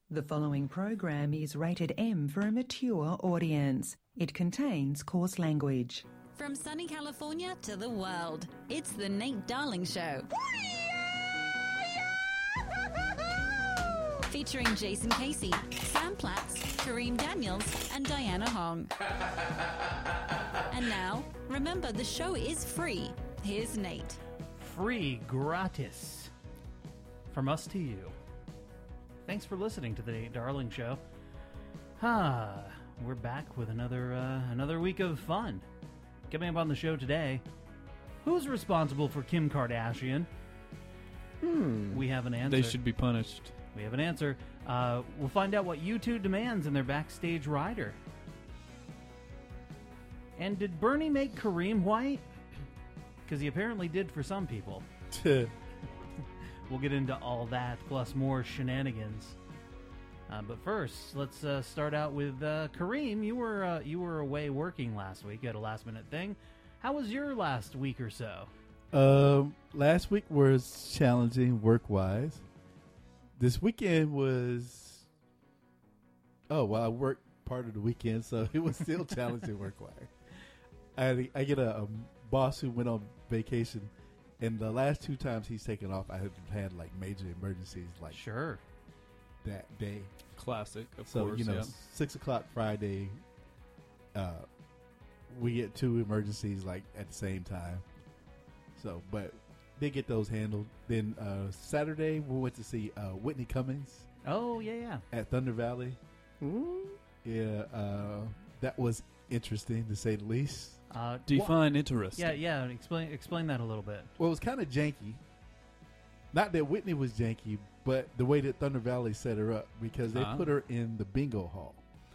The following program is rated M for a mature audience. It contains coarse language. From sunny California to the world, it's the Nate Darling Show. Featuring Jason Casey, Sam Platts, Kareem Daniels, and Diana Hong. And now, remember the show is free. Here's Nate. Free, gratis. From us to you. Thanks for listening to the Nate Darling Show. We're back with another week of fun. Coming up on the show today, who's responsible for Kim Kardashian? We have an answer. They should be punished. We have an answer. We'll find out what U2 demands in their backstage rider. And did Bernie make Kareem white? Because he apparently did for some people. We'll get into all that, plus more shenanigans. But first, let's start out with Kareem. You were away working last week. You had a last-minute thing. How was your last week or so? Last week was challenging work-wise. This weekend was... I worked part of the weekend, so it was still challenging work-wise. I get a boss who went on vacation. And the last two times he's taken off, I had like major emergencies, like Sure. that day. Classic, of So course. 6 o'clock Friday, we get two emergencies like at the same time. So, but they get those handled. Then Saturday we went to see Whitney Cummings. Oh, yeah. At Thunder Valley. Ooh. Yeah, that was interesting to say the least. Define interesting. Yeah. Explain that a little bit. Well, it was kind of janky. Not that Whitney was janky, but the way that Thunder Valley set her up, because they put her in the bingo hall.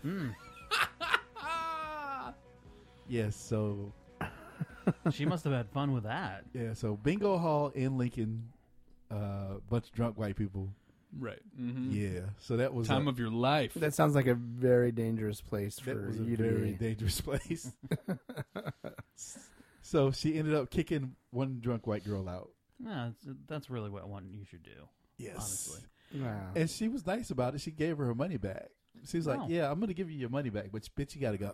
Yes, so She must have had fun with that. yeah, so bingo hall in Lincoln, bunch of drunk white people. Right. Mm-hmm. Yeah, so that was Time of your life. That sounds like a very dangerous place that for was a you to very be. dangerous place. So she ended up kicking one drunk white girl out. Yeah, that's really what you should do. Yes, Honestly. Wow. and she was nice about it. She gave her money back. She was Oh. like, "Yeah, I'm going to give you your money back, but bitch, you got to go."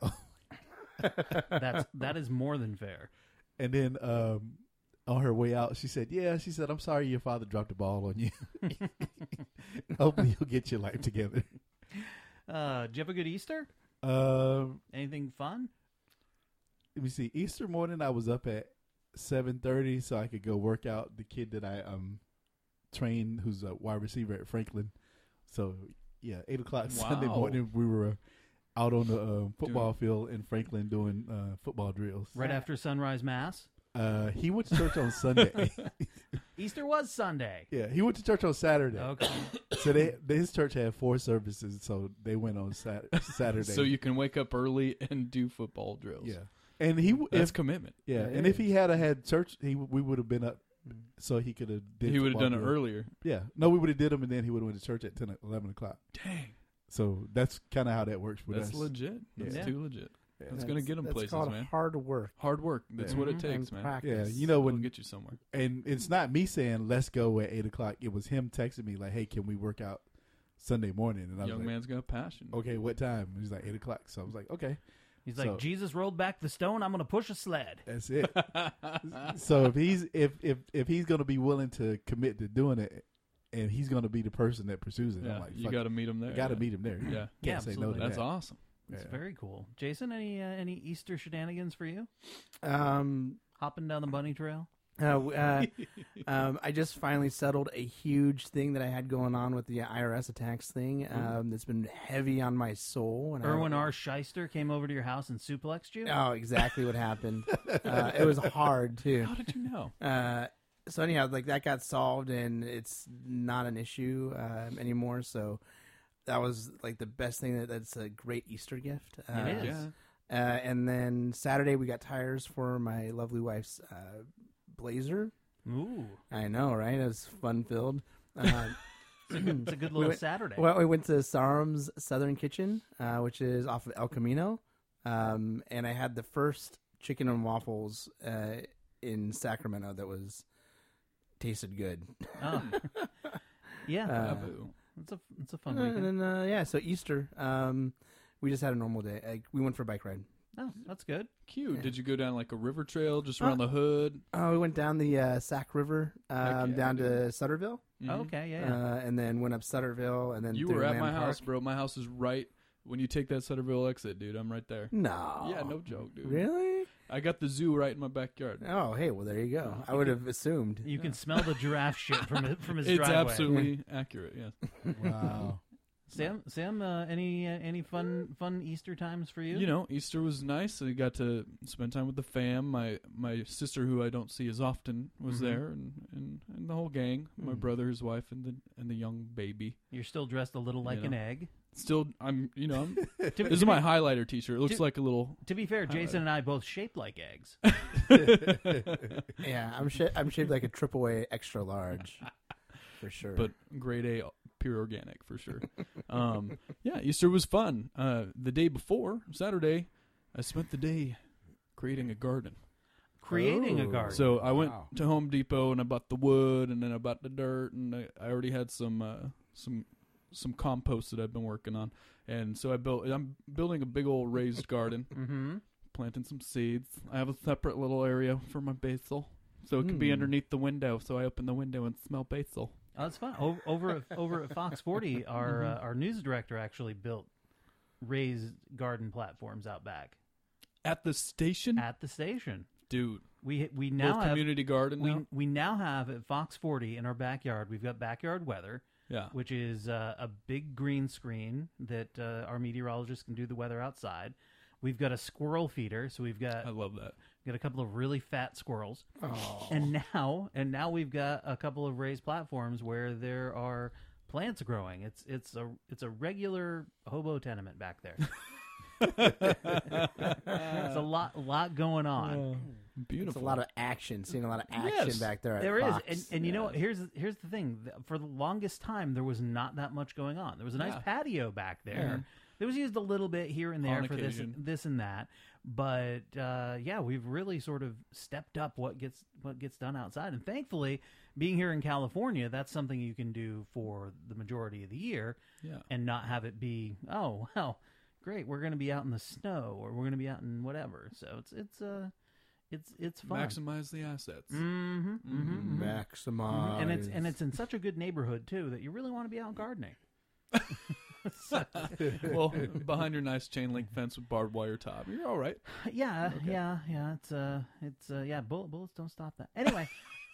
That is more than fair. And then on her way out, she said, I'm sorry your father dropped the ball on you. Hopefully you'll get your life together. Did you have a good Easter? Anything fun? Let me see. Easter morning, I was up at 7:30 so I could go work out the kid that I trained, who's a wide receiver at Franklin. So, 8 o'clock Sunday morning, we were out on the football field in Franklin doing football drills. Right after sunrise mass? He went to church on Sunday. Easter was Sunday. Yeah, he went to church on Saturday. Okay. So his church had 4 services, so they went on Saturday. So you can wake up early and do football drills. yeah, and That's commitment. and if he had church, we would have been up, so he could have. He would have done it earlier. Yeah, no, we would have did them, and then he would have went to church at 11 o'clock. Dang. So that's kind of how that works with That's us. legit. That's Yeah. too legit. Yeah. That's going to get them That's places, called man. hard work. Hard work. That's what it takes, and man. practice. Yeah, It'll when get you somewhere. and it's not me saying let's go at 8 o'clock. It was him texting me like, "Hey, can we work out Sunday morning?" And I was Young like, man's got passion. "Okay, what time?" And he's like 8 o'clock. So I was like, "Okay." He's like, So- Jesus rolled back the stone, I'm going to push a sled. That's it. So if he's going to be willing to commit to doing it, and he's going to be the person that pursues it, Yeah, I'm like, you fuck got to meet him there. it. Got to yeah. meet him there. Yeah. Can't say no to That's that. awesome. It's Yeah. very cool. Jason, any Easter shenanigans for you? Um, Hopping down the bunny trail? I just finally settled a huge thing that I had going on with the IRS attacks thing. That's been heavy on my soul. And Erwin R. Shyster came over to your house and suplexed you? Oh, exactly what happened. It was hard too. How did you know? So anyhow, like that got solved, and it's not an issue anymore. So that was like the best thing. That's a great Easter gift. It is. Yeah. And then Saturday we got tires for my lovely wife's Blazer. Ooh. I know, right? It was fun filled. It's a good little Saturday. Well, we went to Sarum's Southern Kitchen, which is off of El Camino, and I had the first chicken and waffles in Sacramento that tasted good. Oh. Yeah. Babu. it's a fun And weekend. then so Easter, we just had a normal day. We went for a bike ride. Oh, that's good. Cute. Yeah. Did you go down like a river trail just around the hood? We went down the Sac River, down to Sutterville, Mhm. Okay, yeah. and then went up Sutterville, and then You through were at Lamb my Park. house, bro. My house is right when you take that Sutterville exit, dude. I'm right there. No. Yeah, no joke, dude. Really? I got the zoo right in my backyard. Oh, hey, well, there you go. I would have assumed. You can smell the giraffe shit from his It's driveway. absolutely accurate. Yes. Wow. Sam, any fun Easter times for you? You know, Easter was nice. I got to spend time with the fam. My sister, who I don't see as often, was Mhm. there, and the whole gang. My brother, his wife, and the young baby. You're still dressed a little like You an know. egg. Still, I'm. To, This to is be- my highlighter T-shirt. It looks to- like a little. To be fair, highlighter. Jason and I both shaped like eggs. Yeah, I'm shaped like a AAA extra large, for sure. But grade A, pure organic for sure. Yeah, Easter was fun. The day before, Saturday, I spent the day creating a garden. Creating a Oh. garden. So I went Wow. to Home Depot and I bought the wood, and then I bought the dirt, and I already had some compost that I've been working on, and so I'm building a big old raised garden, Mm-hmm. planting some seeds. I have a separate little area for my basil, so it could be Mm. underneath the window. So I open the window and smell basil. Oh, that's fun. Over at Fox 40, our news director actually built raised garden platforms out back At the station, at the station. dude. We Little now have community garden now. we now have at Fox 40 in our backyard. We've got backyard weather, Yeah. which is a big green screen that our meteorologists can do the weather outside. We've got a squirrel feeder, so we've got I love that. a couple of really fat squirrels. Oh. And now we've got a couple of raised platforms where there are plants growing. It's a regular hobo tenement back there. It's a lot going on. Beautiful. It's a lot of action. Seeing a lot of action Yes, back there. At There is, Fox. and you know what? Here's the thing. For the longest time, there was not that much going on. There was a nice Yeah. patio back there. It was used a little bit here and there On for occasion. this and that. But yeah, we've really sort of stepped up what gets done outside. And thankfully, being here in California, that's something you can do for the majority of the year, Yeah. and not have it be, oh well, great, we're going to be out in the snow or we're going to be out in whatever. So it's fun. Maximize the assets. Mm-hmm, mm-hmm, Maximize. and it's in such a good neighborhood too that you really want to be out gardening. Well, behind your nice chain link fence with barbed wire top, you're all right. Yeah, yeah. It's yeah. Bullets don't stop that. Anyway,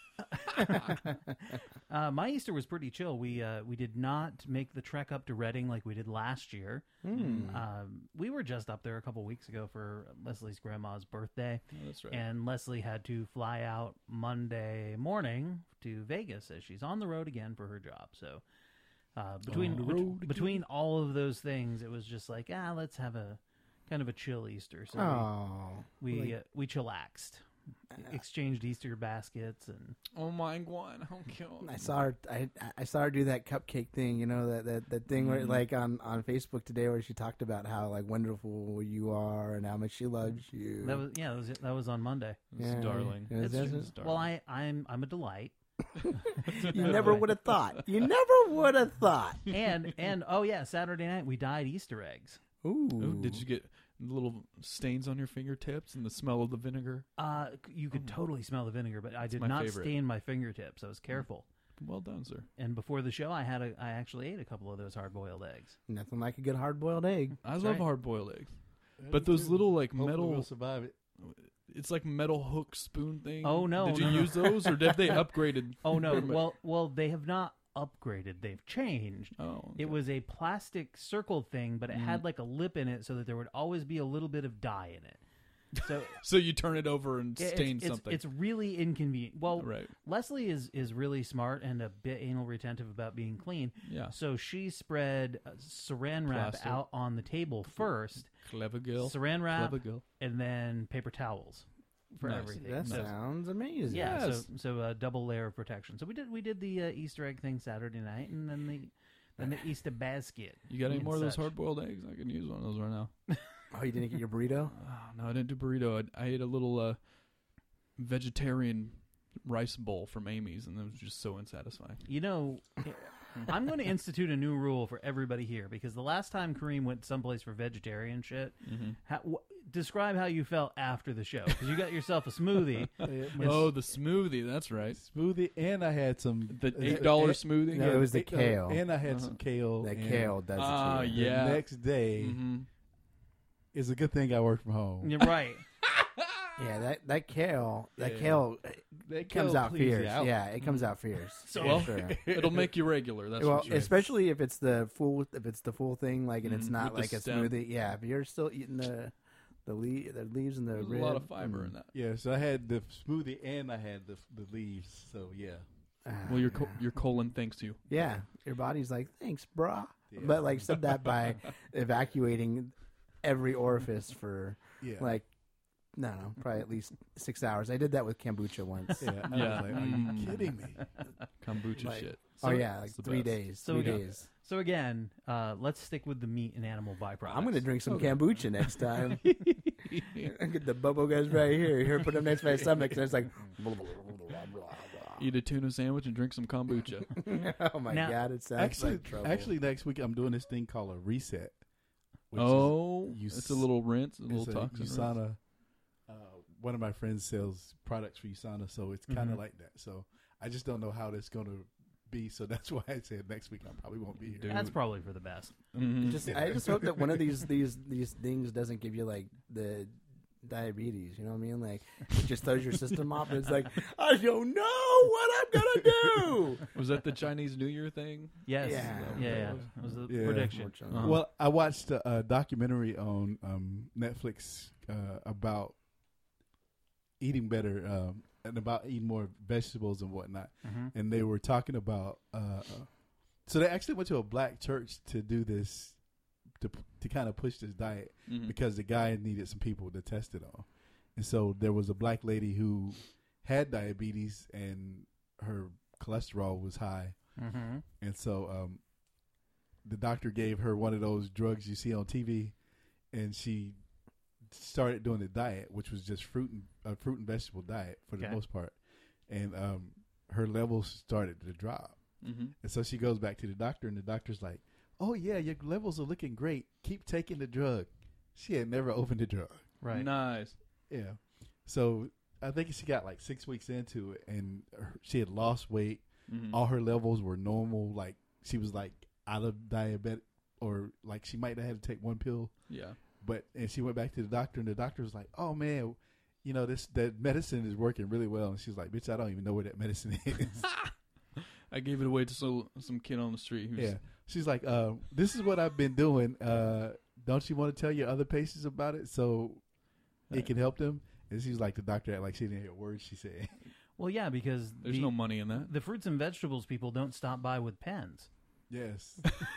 my Easter was pretty chill. We did not make the trek up to Redding like we did last year. We were just up there a couple weeks ago for Leslie's grandma's birthday, Oh, that's right. and Leslie had to fly out Monday morning to Vegas as she's on the road again for her job. So between all of those things, it was just like, let's have a kind of a chill Easter. So we chillaxed, exchanged Easter baskets, and Oh my god, how cute. I saw her. I saw her do that cupcake thing. You know that thing where like on Facebook today where she talked about how like wonderful you are and how much she loves you. that was on Monday. It's darling. Yeah, It's- that's- It's darling. Well, I'm a delight. you never would have thought. You never would have thought. and oh yeah, Saturday night we dyed Easter eggs. Ooh. Ooh, did you get little stains on your fingertips and the smell of the vinegar? You could totally smell the vinegar, but I did my not favorite. stain my fingertips. I was careful. Well done, sir. And before the show, I actually ate a couple of those hard-boiled eggs. Nothing like a good hard-boiled egg. I That's love right. hard-boiled eggs. But those little like Hopefully metal, we'll survive it. it's like metal hook spoon thing. Oh, no, Did you no, no. use those, or have they upgraded? Oh no! from- Well, they have not upgraded. They've changed. Oh, It was a plastic circle thing, but it had like a lip in it, so that there would always be a little bit of dye in it. So so you turn it over and stain it's, something. It's really inconvenient. Well, Right. Leslie is really smart and a bit anal retentive about being clean. Yeah. So she spread saran wrap Plastic. out on the table first, Clever girl. saran wrap, Clever girl. and then paper towels for Nice. everything. That So- sounds amazing. yeah, Yes. so a double layer of protection. So we did the Easter egg thing Saturday night, and then the Easter basket. You got any and more of those such. hard-boiled eggs? I can use one of those right now. Oh, you didn't get your burrito? Oh, no, I didn't do burrito. I ate a little vegetarian rice bowl from Amy's, and it was just so unsatisfying. You know, I'm going to institute a new rule for everybody here because the last time Kareem went someplace for vegetarian shit, describe how you felt after the show because you got yourself a smoothie. Oh, the smoothie. That's right. Smoothie, and I had some The $8 smoothie. No, it was the kale. and I had some kale. That and kale does it to you. yeah. The next day, it's a good thing I work from home. You're right. Yeah, that kale That comes kale out cleans you fierce. out. Yeah, it comes out fierce. So- Well, sure. it'll make you regular. That's Well, for sure. especially if it's the full thing, like, and it's not with the like a stem. smoothie. Yeah, if you're still eating the leaves and the There's rib. a lot of fiber in that. Yeah, so I had the smoothie and I had the leaves. So yeah, Well, your colon thanks you. yeah, your body's like, thanks, brah. Yeah. But like said that by evacuating every orifice for yeah, like, no, probably at least 6 hours. I did that with kombucha once. yeah. I Yeah. was like, are you kidding me? Kombucha Like- shit. Oh yeah, like It's the 3 best. days. So 3 yeah. days. So again, let's stick with the meat and animal byproducts. I'm gonna drink some kombucha next time. I get the bubble guys right here. Here, put them next to my stomach, and it's like, Eat a tuna sandwich and drink some kombucha. oh my Now- god, it sounds Actually, like trouble. actually, next week I'm doing this thing called a reset. Which Oh, you it's a little rinse, a is, little it's toxin. rinse. USANA. One of my friends sells products for USANA, so it's kind of like that. So I just don't know how that's going to be. So that's why I said next week I probably won't be here. Dude. That's probably for the best. Mhm. I just hope that one of these things doesn't give you like the diabetes. You know what I mean? Like it just throws your system off, and it's like I don't know what I'm gonna do. Was that the Chinese New Year thing? Yes. Yeah. Yeah. That was the Yeah. prediction. Unfortunately. Uh-huh. Well, I watched a documentary on Netflix about eating better and about eating more vegetables and whatnot. And they were talking about so they actually went to a black church to do this to kind of push this diet because the guy needed some people to test it on. And so there was a black lady who had diabetes and her cholesterol was high. And so the doctor gave her one of those drugs you see on TV, and she started doing the diet, which was just fruit and vegetable diet for the most part. And her levels started to drop. And so she goes back to the doctor, and the doctor's like, "Oh yeah, your levels are looking great. Keep taking the drug." She had never opened the drug. Right. Nice. Yeah. So I think she got like 6 weeks into it, and she had lost weight. All her levels were normal. Like she was like out of diabetic, or like she might have had to take one pill. Yeah. And she went back to the doctor, and the doctor was like, "Oh man, you know that medicine is working really well." And she's like, "Bitch, I don't even know where that medicine is." I gave it away to some kid on the street. Who's, Yeah. She's like, "This is what I've been doing. Don't you want to tell your other patients about it so it can help them?" And she's like, the doctor, like she didn't hear words she said. Well, yeah, because There's no money in that. the fruits and vegetables people don't stop by with pens Yes.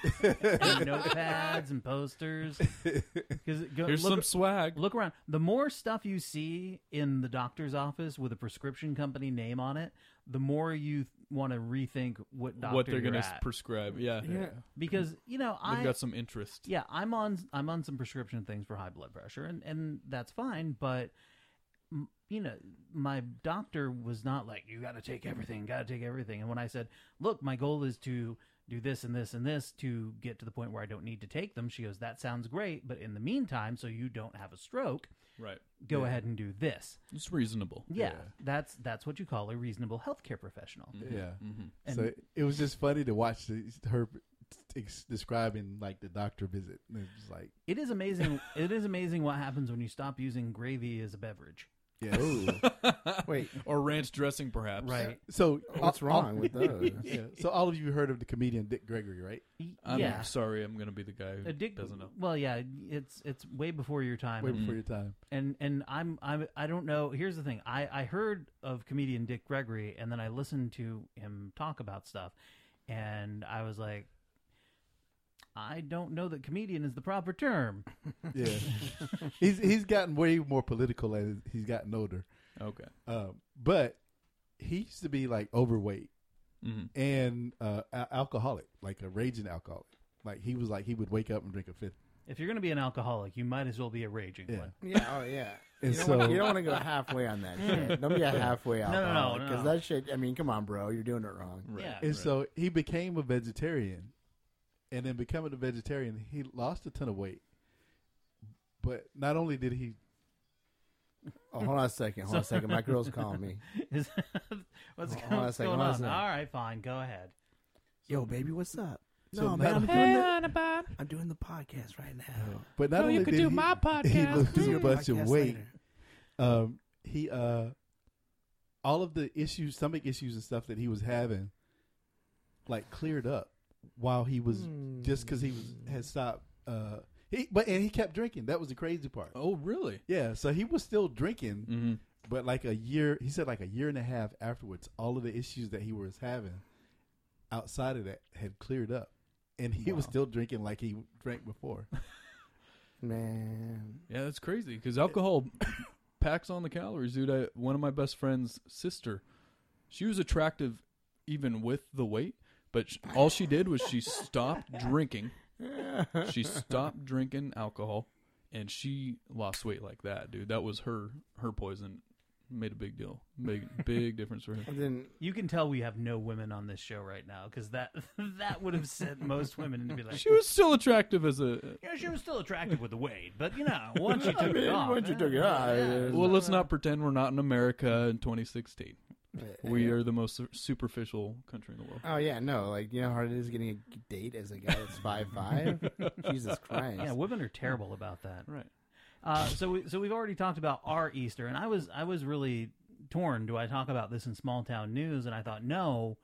and notepads and posters. Here's some swag. Look around. The more stuff you see in the doctor's office with a prescription company name on it, the more you want to rethink what doctor What they're you're going at. to prescribe. Yeah. Because They've got some interest. Yeah, I'm on some prescription things for high blood pressure, and that's fine. But you know, my doctor was not like, you got to take everything. And when I said, look, my goal is to do this and this and this to get to the point where I don't need to take them, she goes, that sounds great, but in the meantime, so you don't have a stroke, Right. go ahead and do this. It's reasonable. Yeah, that's what you call a reasonable healthcare professional. Yeah. And So it was just funny to watch her describing like the doctor visit. And it was like, it is amazing. It is amazing what happens when you stop using gravy as a beverage. yeah. Wait, Or ranch dressing, perhaps. Right. So what's wrong with those? Yeah. So all of you heard of the comedian Dick Gregory, right? I'm yeah. sorry. I'm going to be the guy who Dick doesn't know. Well, yeah, it's way before your time. Way before your time. And I don't know. Here's the thing. I heard of comedian Dick Gregory, and then I listened to him talk about stuff, and I was like, I don't know that comedian is the proper term. Yeah. he's gotten way more political as he's gotten older. Okay. But he used to be like overweight Mm-hmm. and alcoholic, like a raging alcoholic. Like he was like he would wake up and drink a If you're going to be an alcoholic, you might as well be a raging one. Yeah, oh yeah. And You so don't want to go halfway on that shit. Don't be a halfway no, alcoholic. no. Because that shit, I mean, come on, bro. You're doing it wrong. Yeah. and so he became a vegetarian, and then becoming a vegetarian, he lost a ton of weight. But not only did he, Oh, hold on a second. My girl's calling me. What's Hold on a second, going hold on a on? second. All right, fine. Go ahead. Yo, baby, what's up? So No, man, not- I'm doing the podcast right now. but not only did he lose a bunch of Podcast weight, later. he all of the issues, stomach issues and stuff that he was having, like cleared up while he was just because had stopped. He kept drinking. That was the crazy part. Oh, really? Yeah, so he was still drinking, Mm-hmm. but like a year, he said like a year and a half afterwards, all of the issues that he was having outside of that had cleared up, and he was still drinking like he drank before. Man. Yeah, that's crazy because alcohol packs on the calories, dude. One of my best friend's sister, she was attractive even with the weight, but all she did was she stopped drinking. She stopped drinking alcohol, and she lost weight like that, dude. That was her poison. Made a big deal, big difference for her. And then, You can tell we have no women on this show right now because that would have sent most women to be like, She was still attractive as a. yeah, she was still attractive with the weight, but once she took it off. once you took it off, Well, let's not pretend we're not in America in 2016. We are the most superficial country in the world. Oh yeah, no, like you know how hard it is getting a date as a guy that's 5'5". Jesus Christ. Yeah, women are terrible about that. Right. So we've already talked about our Easter, and I was really torn. Do I talk about this in small town news? And I thought, no.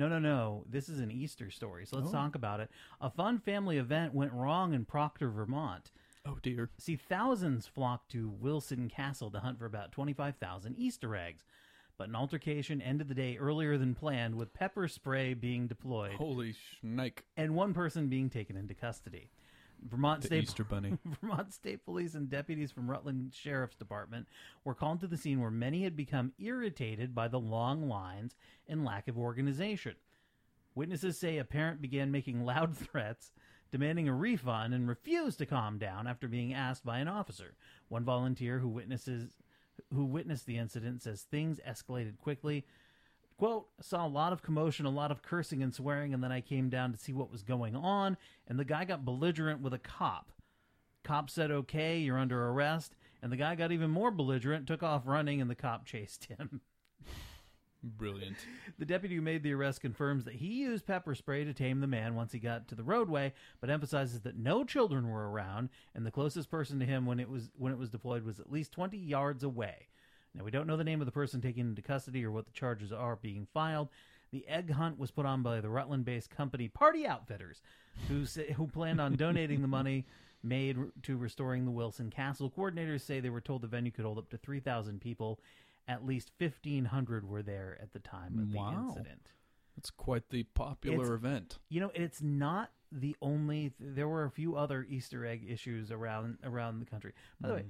This is an Easter story, so let's talk about it. A fun family event went wrong in Proctor, Vermont. Oh dear. See, thousands flocked to Wilson Castle to hunt for about 25,000 Easter eggs. But an altercation ended the day earlier than planned, with pepper spray being deployed Holy snake! and one person being taken into custody. Vermont The State Easter Bunny. Vermont State Police and deputies from Rutland Sheriff's Department were called to the scene where many had become irritated by the long lines and lack of organization. Witnesses say a parent began making loud threats, demanding a refund, and refused to calm down after being asked by an officer. One volunteer who witnessed the incident says things escalated quickly. Quote, saw a lot of commotion, a lot of cursing and swearing, and then I came down to see what was going on, and the guy got belligerent with a cop. Cop said, okay, you're under arrest, and the guy got even more belligerent, took off running, and the cop chased him. Brilliant. The deputy who made the arrest confirms that he used pepper spray to tame the man once he got to the roadway, but emphasizes that no children were around, and the closest person to him when it was deployed was at least 20 yards away. Now, we don't know the name of the person taken into custody or what the charges are being filed. The egg hunt was put on by the Rutland-based company Party Outfitters, who planned on donating the money made to restoring the Wilson Castle. Coordinators say they were told the venue could hold up to 3,000 people. At least 1,500 were there at the time of the incident. That's quite the popular event. You know, it's not the only. There were a few other Easter egg issues around the country. By the way,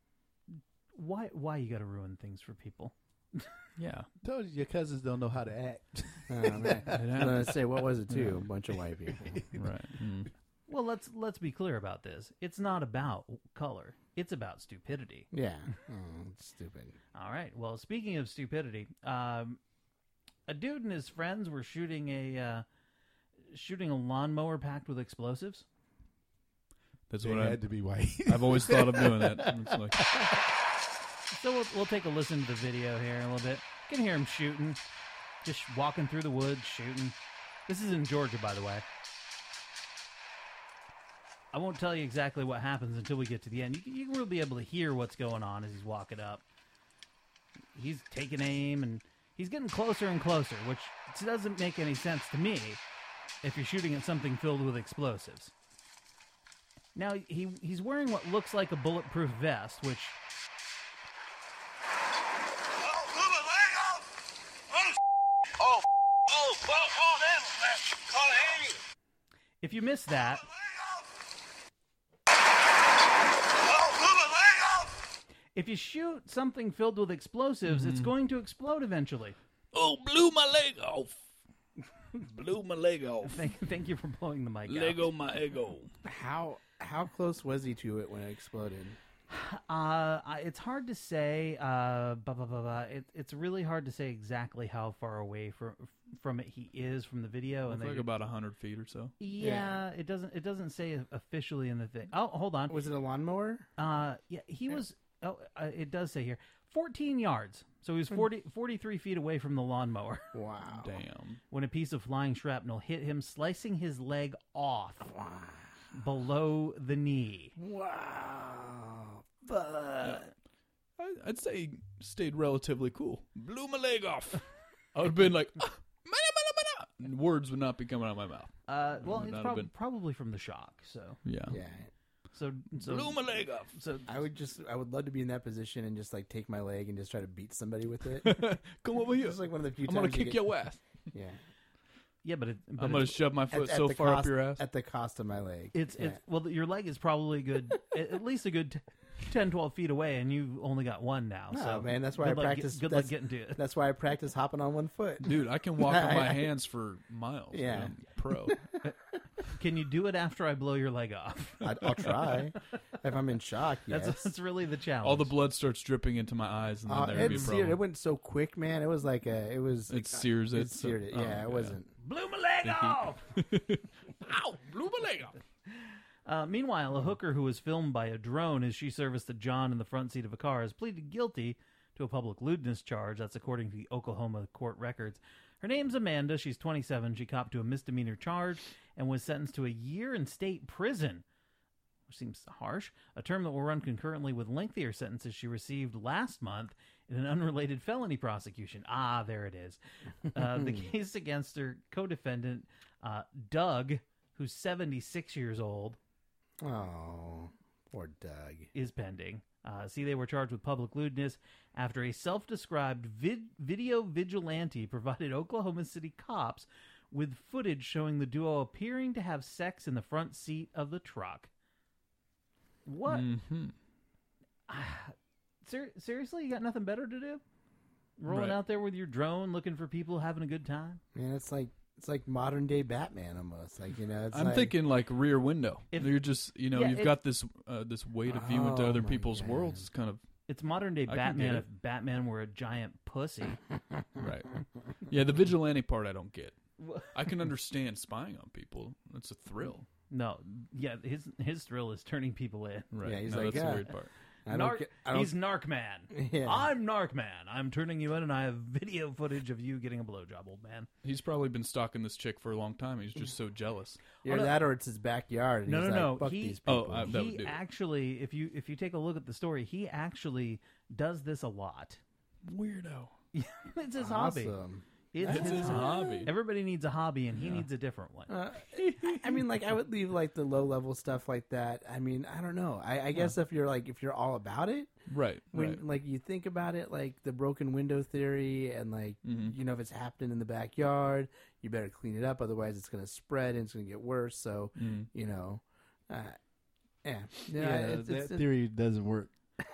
why you got to ruin things for people? Yeah. Told you your cousins don't know how to act. Oh, man. I'm gonna say, what was it too? A bunch of white people. Right. Mm. Well, let's be clear about this. It's not about color. It's about stupidity. Yeah. Oh, it's stupid. All right. Well, speaking of stupidity, a dude and his friends were shooting a lawnmower packed with explosives. That's They what had to be white. I've always thought of doing that. It's like, So we'll take a listen to the video here in a little bit. You can hear him shooting, just walking through the woods, shooting. This is in Georgia, by the way. I won't tell you exactly what happens until we get to the end. You can really be able to hear what's going on as he's walking up. He's taking aim, and he's getting closer and closer, which doesn't make any sense to me if you're shooting at something filled with explosives. Now, he's wearing what looks like a bulletproof vest, which... If you missed that... If you shoot something filled with explosives, it's going to explode eventually. oh, blew my leg off. Blew my leg off. Thank you for blowing the mic out. Lego my ego. How How close was he to it when it exploded? It's hard to say. It's really hard to say exactly how far away from it he is from the video. It's like about 100 feet or so. Yeah, it doesn't say officially in the thing. Oh, hold on. Was it a lawnmower? Yeah, he was. Oh, it does say here 14 yards. So he was 43 feet away from the lawnmower. Wow. Damn. When a piece of flying shrapnel hit him, slicing his leg off below the knee. Wow. But I'd say he stayed relatively cool. Blew my leg off. I would have been like, and words would not be coming out of my mouth. Well, it's probably from the shock. So yeah. So Blew my leg off. So I would love to be in that position and just like take my leg and just try to beat somebody with it. Come over here. It's like one of the few I'm times gonna kick your ass. Yeah. yeah, but I'm gonna shove my foot so far up your ass. At the cost of my leg. It's well, your leg is probably good, at least a good 10, 12 feet away, and you've only got one now. No, So man, that's why I practice. Good luck getting to it. That's why I practice hopping on one foot. Dude, I can walk on my hands for miles. Yeah. I'm pro. Can you do it after I blow your leg off? I'll try. If I'm in shock, yes. That's really the challenge. All the blood starts dripping into my eyes, and then there'd be a problem. It went so quick, man. It was like It sears it. It seared it. Yeah, it wasn't. blew my leg off. Ow! Blew my leg off. Meanwhile, a hooker who was filmed by a drone as she serviced a John in the front seat of a car has pleaded guilty to a public lewdness charge. That's according to the Oklahoma court records. Her name's Amanda. She's 27. She copped to a misdemeanor charge and was sentenced to a year in state prison, which seems harsh, a term that will run concurrently with lengthier sentences she received last month in an unrelated felony prosecution. Ah, there it is. The case against her co-defendant, Doug, who's 76 years old, Oh, poor Doug. is pending. They were charged with public lewdness after a self-described video vigilante provided Oklahoma City cops with footage showing the duo appearing to have sex in the front seat of the truck. What? Mm-hmm. Seriously, you got nothing better to do? Rolling Right. out there with your drone, looking for people having a good time? Man, it's like modern day Batman almost. Like, you know, it's I'm like, thinking like Rear Window. If- You're just, Yeah, you've got this way to view into Oh other my people's God. worlds. It's kind of It's modern day I can Batman get if Batman were a giant pussy. right. Yeah, the vigilante part I don't get. I can understand spying on people. It's a thrill. No, yeah, his thrill is turning people in. Right. Yeah, he's no, like, that's the yeah. weird part. He's Narcman. Yeah. I'm Narcman. I'm turning you in, and I have video footage of you getting a blowjob, old man. He's probably been stalking this chick for a long time. He's just so jealous. Either that or it's his backyard. And No, he's no, like, no. Fuck He- these people. Oh, that would He do it. actually, if you take a look at the story, he actually does this a lot. Weirdo. It's his hobby. Awesome. It's his hobby. Everybody needs a hobby, and he needs a different one. I mean, like, I would leave like the low level stuff like that. I mean, I don't know. I guess if you're all about it, Right. when Right. like you think about it, like the broken window theory, and like Mm-hmm. if it's happening in the backyard, you better clean it up. Otherwise, it's going to spread and it's going to get worse. So, Mm. yeah, that theory doesn't work.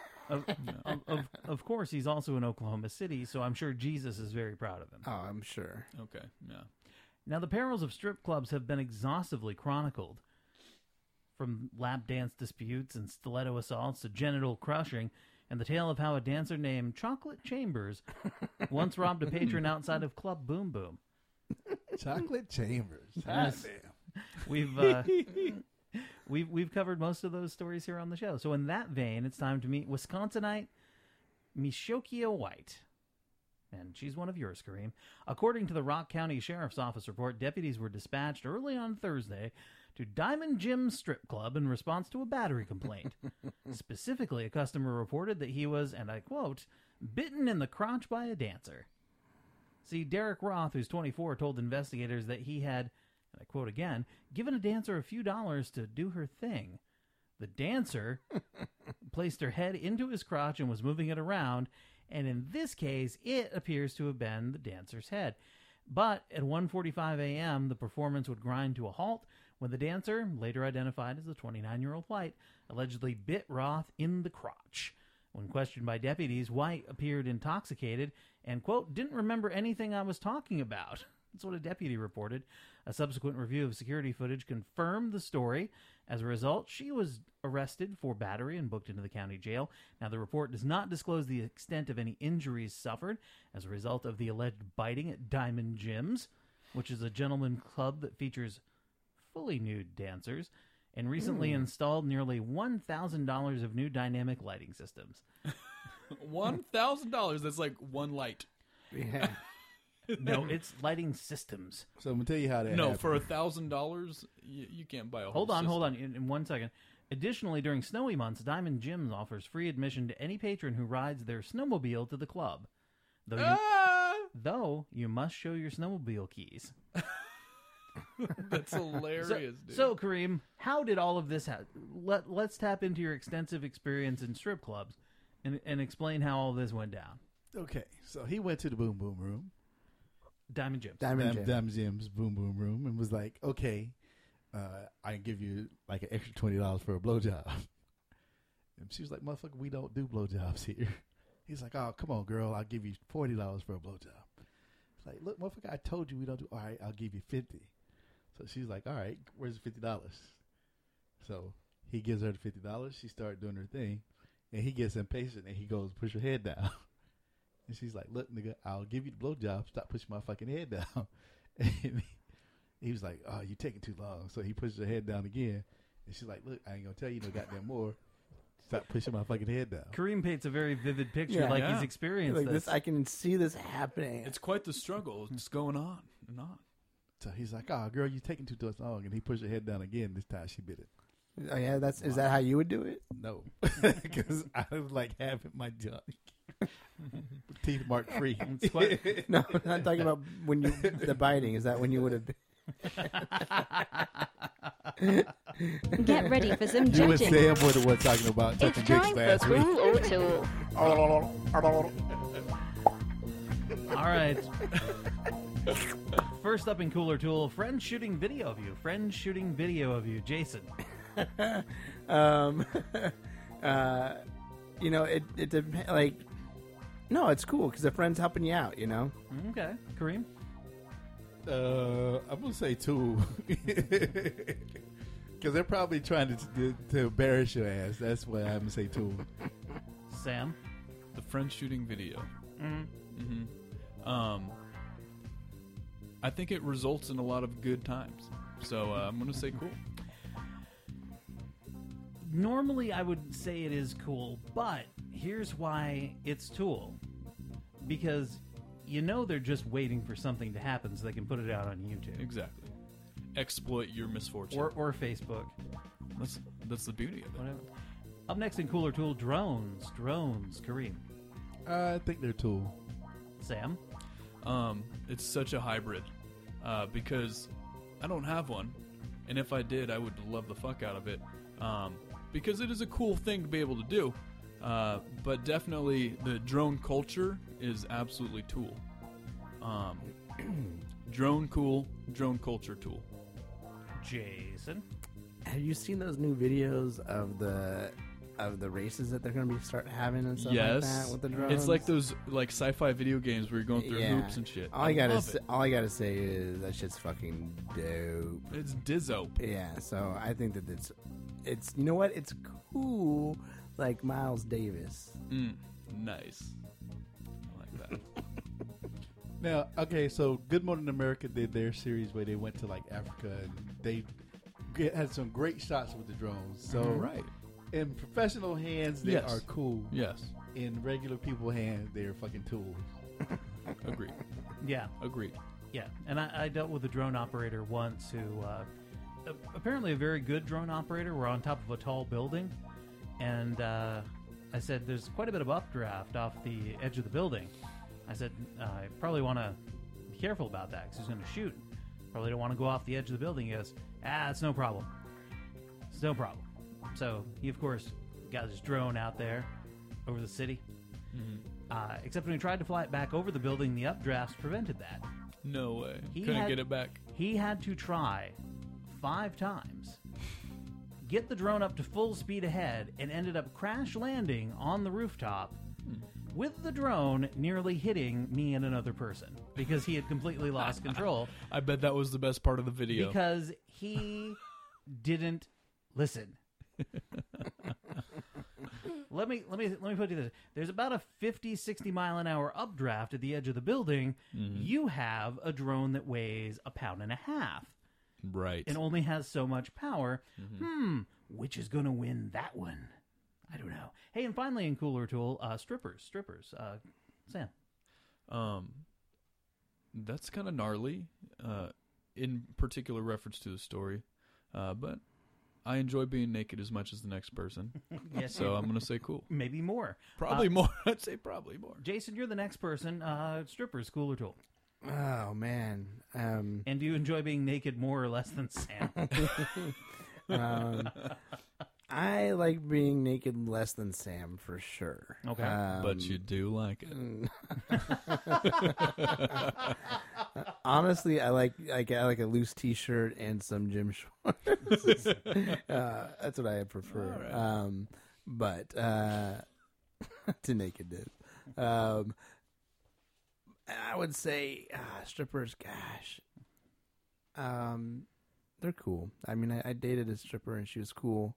Of course, he's also in Oklahoma City, so I'm sure Jesus is very proud of him. Oh, I'm sure. Okay. Yeah. Now, the perils of strip clubs have been exhaustively chronicled. From lap dance disputes and stiletto assaults to genital crushing, and the tale of how a dancer named Chocolate Chambers once robbed a patron outside of Club Boom Boom. Chocolate Chambers. Yes. Damn. We've covered most of those stories here on the show. So in that vein, it's time to meet Wisconsinite Mishokia White. And she's one of yours, Kareem. According to the Rock County Sheriff's Office report, deputies were dispatched early on Thursday to Diamond Jim Strip Club in response to a battery complaint. Specifically, a customer reported that he was, and I quote, bitten in the crotch by a dancer. See, Derek Roth, who's 24, told investigators that he had, and I quote again, given a dancer a few dollars to do her thing. The dancer placed her head into his crotch and was moving it around, and in this case, it appears to have been the dancer's head. But at 1:45 a.m., the performance would grind to a halt when the dancer, later identified as the 29-year-old White, allegedly bit Roth in the crotch. When questioned by deputies, White appeared intoxicated and, quote, didn't remember anything I was talking about. That's what a deputy reported. A subsequent review of security footage confirmed the story, As a result, she was arrested for battery and booked into the county jail. Now, the report does not disclose the extent of any injuries suffered as a result of the alleged biting at Diamond Gyms, which is a gentleman club that features fully nude dancers, and recently installed nearly $1,000 of new dynamic lighting systems. $1,000. That's like one light. Yeah. No, it's lighting systems. So I'm gonna tell you how that. No, happened. for $1,000, you can't buy a whole Hold on, system. hold on. In 1 second. Additionally, during snowy months, Diamond Gyms offers free admission to any patron who rides their snowmobile to the club. Though you must show your snowmobile keys. That's hilarious, dude. So, Kareem, how did all of this happen? Let's tap into your extensive experience in strip clubs and explain how all this went down. Okay, so he went to the Boom Boom Room, Diamond Gyms. Diamond Jim's Boom Boom Room, and was like, okay, I can give you like an extra $20 for a blowjob. And she was like, motherfucker, we don't do blowjobs here. He's like, oh, come on, girl, I'll give you $40 for a blowjob. It's like, look, motherfucker, I told you we don't do. All right, I'll give you $50. So she's like, all right, where's the $50? So he gives her the $50. She started doing her thing, and he gets impatient and he goes, push her head down. And she's like, look, nigga, I'll give you the blowjob. Stop pushing my fucking head down. And he was like, oh, you're taking too long. So he pushes her head down again. And she's like, look, I ain't going to tell you no goddamn more. Stop pushing my fucking head down. Kareem paints a very vivid picture, Yeah. like Yeah. he's experienced Like this. this, I can see this happening. It's quite the struggle. It's going on and on. So he's like, oh, girl, you're taking too long. And he pushed her head down again. This time she bit it. Oh yeah, is that how you would do it? No. Because I was like having my junk. Teeth marked free. It's quite- No, I'm not talking about when you the biting. Is that when you would have been? Get ready for some You and judging. Sam were the one talking about It's touching dicks time for last week. Cool O'Toole. All right. First up in Cooler Tool, friends shooting video of you. Friends shooting video of you. Jason. You know, it depends. Like, no, it's cool because the friend's helping you out. You know. Okay. Kareem? I'm going to say 2. Because they're probably trying to embarrass your ass. That's why I'm going to say 2. Sam? The friend shooting video. Mm-hmm. I think it results in a lot of good times. So I'm going to say cool. Normally, I would say it is cool, but here's why it's Tool. Because you know they're just waiting for something to happen so they can put it out on YouTube. Exactly. Exploit your misfortune. Or Facebook. That's the beauty of it. Whatever. Up next in Cooler Tool, drones. Drones. Kareem. I think they're 2. Sam? It's such a hybrid because I don't have one, and if I did, I would love the fuck out of it because it is a cool thing to be able to do. But definitely, the drone culture is absolutely Tool. Drone cool, drone culture Tool. Jason? Have you seen those new videos of the races that they're going to be start having and stuff like that with the drones? It's like those like sci-fi video games where you're going through hoops and shit. All I gotta love it. all I gotta say is that shit's fucking dope. It's Dizzope. Yeah, so I think that it's you know what? It's cool, like Miles Davis. Nice. I like that. Now, okay, so Good Morning America did their series where they went to like Africa and they had some great shots with the drones. So Right. in professional hands, they Yes. are cool. Yes. In regular people hands, they're fucking tools. Agreed. Yeah. Agreed. Yeah. And I dealt with a drone operator once who, apparently a very good drone operator. We're on top of a tall building. And I said, there's quite a bit of updraft off the edge of the building. I said, I probably want to be careful about that because he's going to shoot. Probably don't want to go off the edge of the building. He goes, it's no problem. It's no problem. So he, of course, got his drone out there over the city. Except when he tried to fly it back over the building, the updrafts prevented that. No way. He Couldn't had- get it back. He had to try 5 times, get the drone up to full speed ahead, and ended up crash landing on the rooftop with the drone nearly hitting me and another person because he had completely lost control I bet that was the best part of the video. because he didn't Listen. Let me put it this. There's about a 50, 60 mile an hour updraft at the edge of the building. You have a drone that weighs 1.5 pounds. Right. And only has so much power. Which is going to win that one? I don't know. Hey, and finally in Cooler Tool, strippers. Sam. That's kind of gnarly, in particular reference to the story. But I enjoy being naked as much as the next person. Yes, so I'm going to say cool. Maybe more. Probably more. I'd say probably more. Jason, you're the next person. Strippers, Cooler Tool. Oh, man. And do you enjoy being naked more or less than Sam? I like being naked less than Sam for sure. Okay. But you do like it. Honestly, I like a loose T-shirt and some gym shorts. That's what I prefer. But to nakedness. I would say strippers. Gosh, they're cool. I mean, I dated a stripper and she was cool.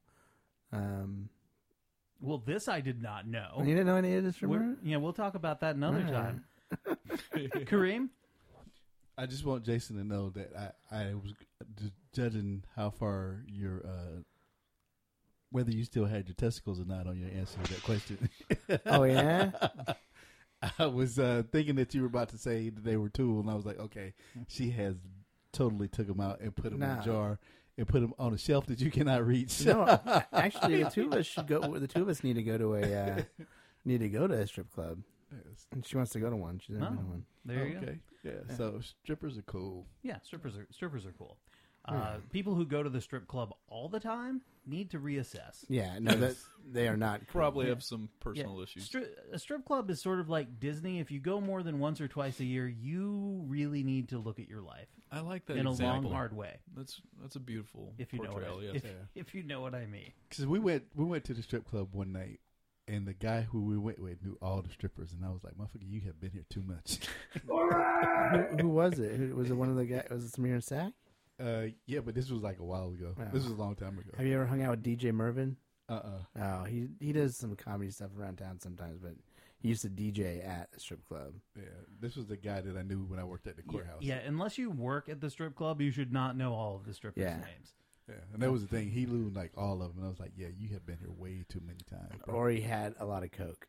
Well, this I did not know. You didn't know any of this from her? Yeah, we'll talk about that another time. Kareem? I just want Jason to know that I was judging how far your whether you still had your testicles or not on your answer to that question. Oh, yeah? I was thinking that you were about to say that they were tool, and I was like, okay, she has totally took them out and put them in a jar and put them on a shelf that you cannot reach. No, actually, the two of us should go. The two of us need to go to a strip club. Yes. And she wants to go to one. She's never been to one. There you go. Yeah, so strippers are cool. Yeah, strippers are cool. People who go to the strip club all the time need to reassess. Yeah, no, they are not. Probably have some personal issues. A strip club is sort of like Disney. If you go more than once or twice a year, you really need to look at your life. I like that in example. a long, hard way. That's a beautiful if you portrayal. know what if you know what I mean. Because we went to the strip club one night, and the guy who we went with knew all the strippers, and I was like, "Motherfucker, you have been here too much." Who was it? Was it one of the guys? Was it Samir Sack? Yeah, but this was like a while ago. Oh. This was a long time ago. Have you ever hung out with DJ Mervin? Uh-uh. Oh, he does some comedy stuff around town sometimes, but he used to DJ at a strip club. Yeah, this was the guy that I knew when I worked at the courthouse. Yeah, unless you work at the strip club, you should not know all of the strippers' names. Yeah, and that was the thing. He knew like all of them, and I was like, "Yeah, you have been here way too many times." Bro. Or he had a lot of coke.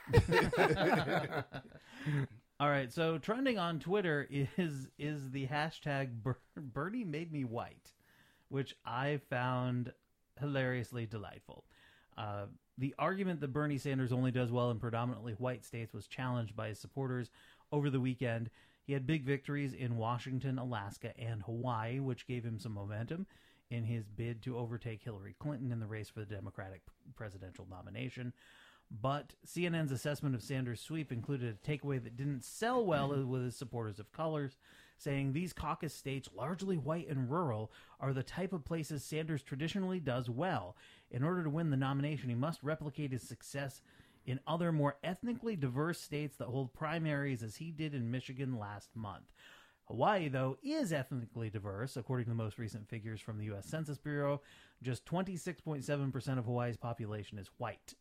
All right, so trending on Twitter is the hashtag Bernie made me white, which I found hilariously delightful. The argument that Bernie Sanders only does well in predominantly white states was challenged by his supporters over the weekend. He had big victories in Washington, Alaska, and Hawaii, which gave him some momentum in his bid to overtake Hillary Clinton in the race for the Democratic presidential nomination. But CNN's assessment of Sanders' sweep included a takeaway that didn't sell well with his supporters of colors, saying these caucus states, largely white and rural, are the type of places Sanders traditionally does well. In order to win the nomination, he must replicate his success in other more ethnically diverse states that hold primaries, as he did in Michigan last month. Hawaii, though, is ethnically diverse, according to the most recent figures from the U.S. Census Bureau. Just 26.7% of Hawaii's population is white.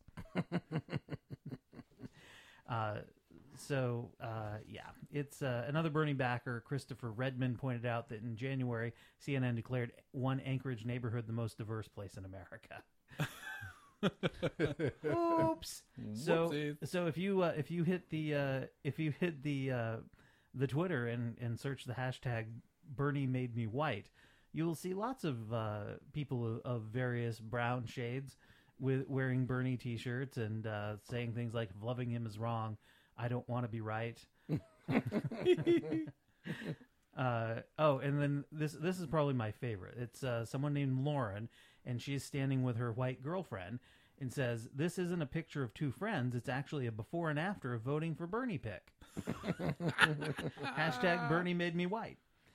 It's another Bernie backer. Christopher Redmond pointed out that in January, CNN declared one Anchorage neighborhood the most diverse place in America. Oops. So if you hit the Twitter and search the hashtag Bernie made me white, you will see lots of people of various brown shades wearing Bernie t-shirts and saying things like, if loving him is wrong, I don't want to be right. And then this is probably my favorite. It's someone named Lauren, and she's standing with her white girlfriend and says, this isn't a picture of two friends. It's actually a before and after of voting for Bernie pick. Hashtag Bernie made me white.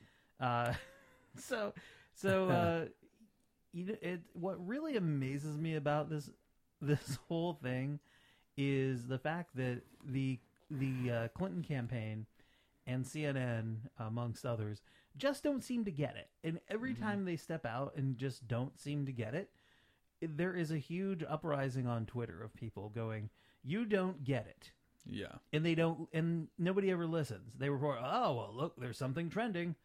What really amazes me about this whole thing is the fact that the Clinton campaign and CNN, amongst others, just don't seem to get it. And every time they step out and just don't seem to get it, there is a huge uprising on Twitter of people going, "You don't get it," Yeah. and they don't, and nobody ever listens. They report, "Oh, well, look, there's something trending."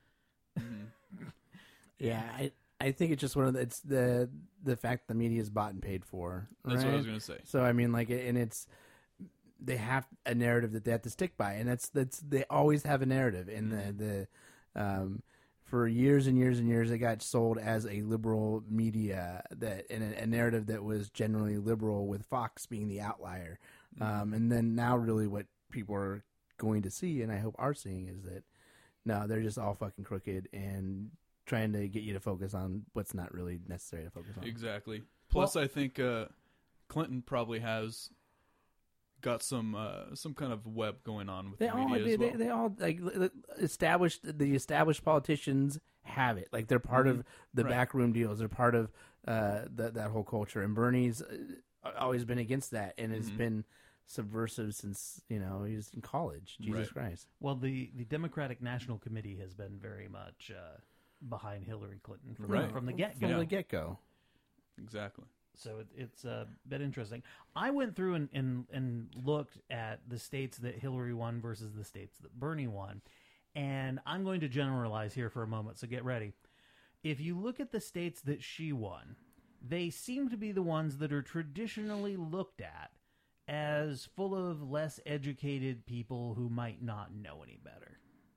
Yeah, I think it's just it's the fact the media is bought and paid for. That's what I right? was going to say. So I mean, like, and it's they have a narrative that they have to stick by, and that's they always have a narrative. And for years and years and years, it got sold as a liberal media and a narrative that was generally liberal, with Fox being the outlier. And then now, really, what people are going to see, and I hope are seeing, is that no, they're just all fucking crooked and trying to get you to focus on what's not really necessary to focus on. Exactly. Plus, I think Clinton probably has got some kind of web going on with the media as well. They all like the established politicians have it. Like, they're part of the backroom deals. They're part of that whole culture. And Bernie's always been against that, and has been subversive since he was in college. Jesus Christ. Well, the Democratic National Committee has been very much behind Hillary Clinton from the get-go. From the get-go. Exactly. So it's a bit interesting. I went through and looked at the states that Hillary won versus the states that Bernie won. And I'm going to generalize here for a moment, so get ready. If you look at the states that she won, they seem to be the ones that are traditionally looked at as full of less educated people who might not know any better.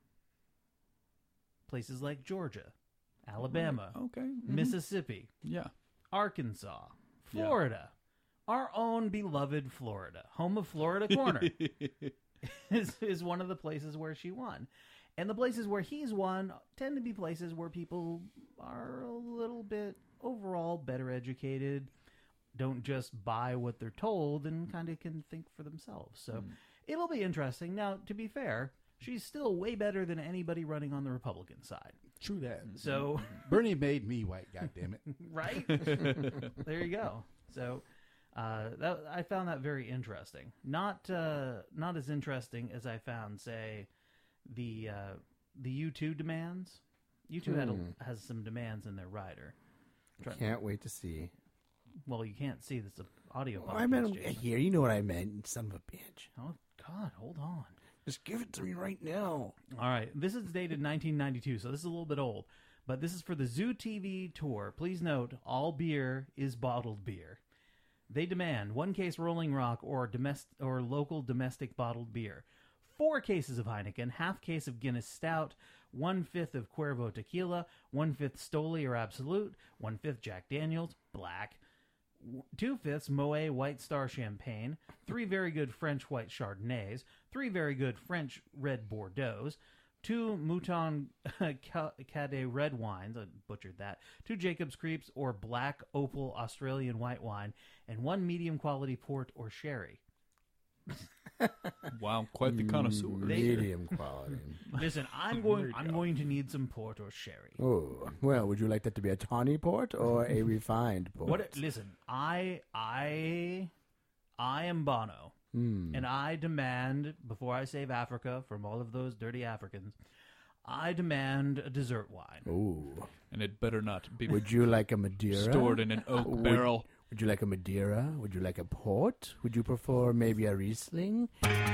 Places like Georgia, Alabama, Mississippi, Arkansas, Florida, our own beloved Florida, home of Florida Corner, is one of the places where she won. And the places where he's won tend to be places where people are a little bit overall better educated, don't just buy what they're told, and kind of can think for themselves. So it'll be interesting. Now, to be fair, she's still way better than anybody running on the Republican side. True that. So Bernie made me white, goddammit. Right? There you go. So I found that very interesting. Not as interesting as I found, say, the U2 demands. U2 has some demands in their rider. Can't wait to see. Well, you can't see this audio. Well, I meant here. You know what I meant, son of a bitch. Oh God, hold on. Just give it to me right now. All right, this is dated 1992, so this is a little bit old. But this is for the Zoo TV tour. Please note, all beer is bottled beer. They demand 1 case Rolling Rock or local domestic bottled beer, 4 cases of Heineken, half case of Guinness Stout, 1/5 of Cuervo Tequila, 1/5 Stoli or Absolute, 1/5 Jack Daniels Black, 2/5 Moët White Star Champagne, 3 very good French White Chardonnays, 3 very good French Red Bordeaux's, 2 Mouton Cadet red wines, I butchered that, 2 Jacob's Creeps or Black Opal Australian white wine, and 1 medium quality port or sherry. Wow, quite the connoisseur. Medium quality. Listen, I'm going to need some port or sherry. Oh, well, would you like that to be a tawny port or a refined port? Listen, I am Bono, and I demand, before I save Africa from all of those dirty Africans, I demand a dessert wine. Ooh. And it better not be Would you like a Madeira? stored in an oak barrel. Would you like a Madeira? Would you like a port? Would you prefer maybe a Riesling?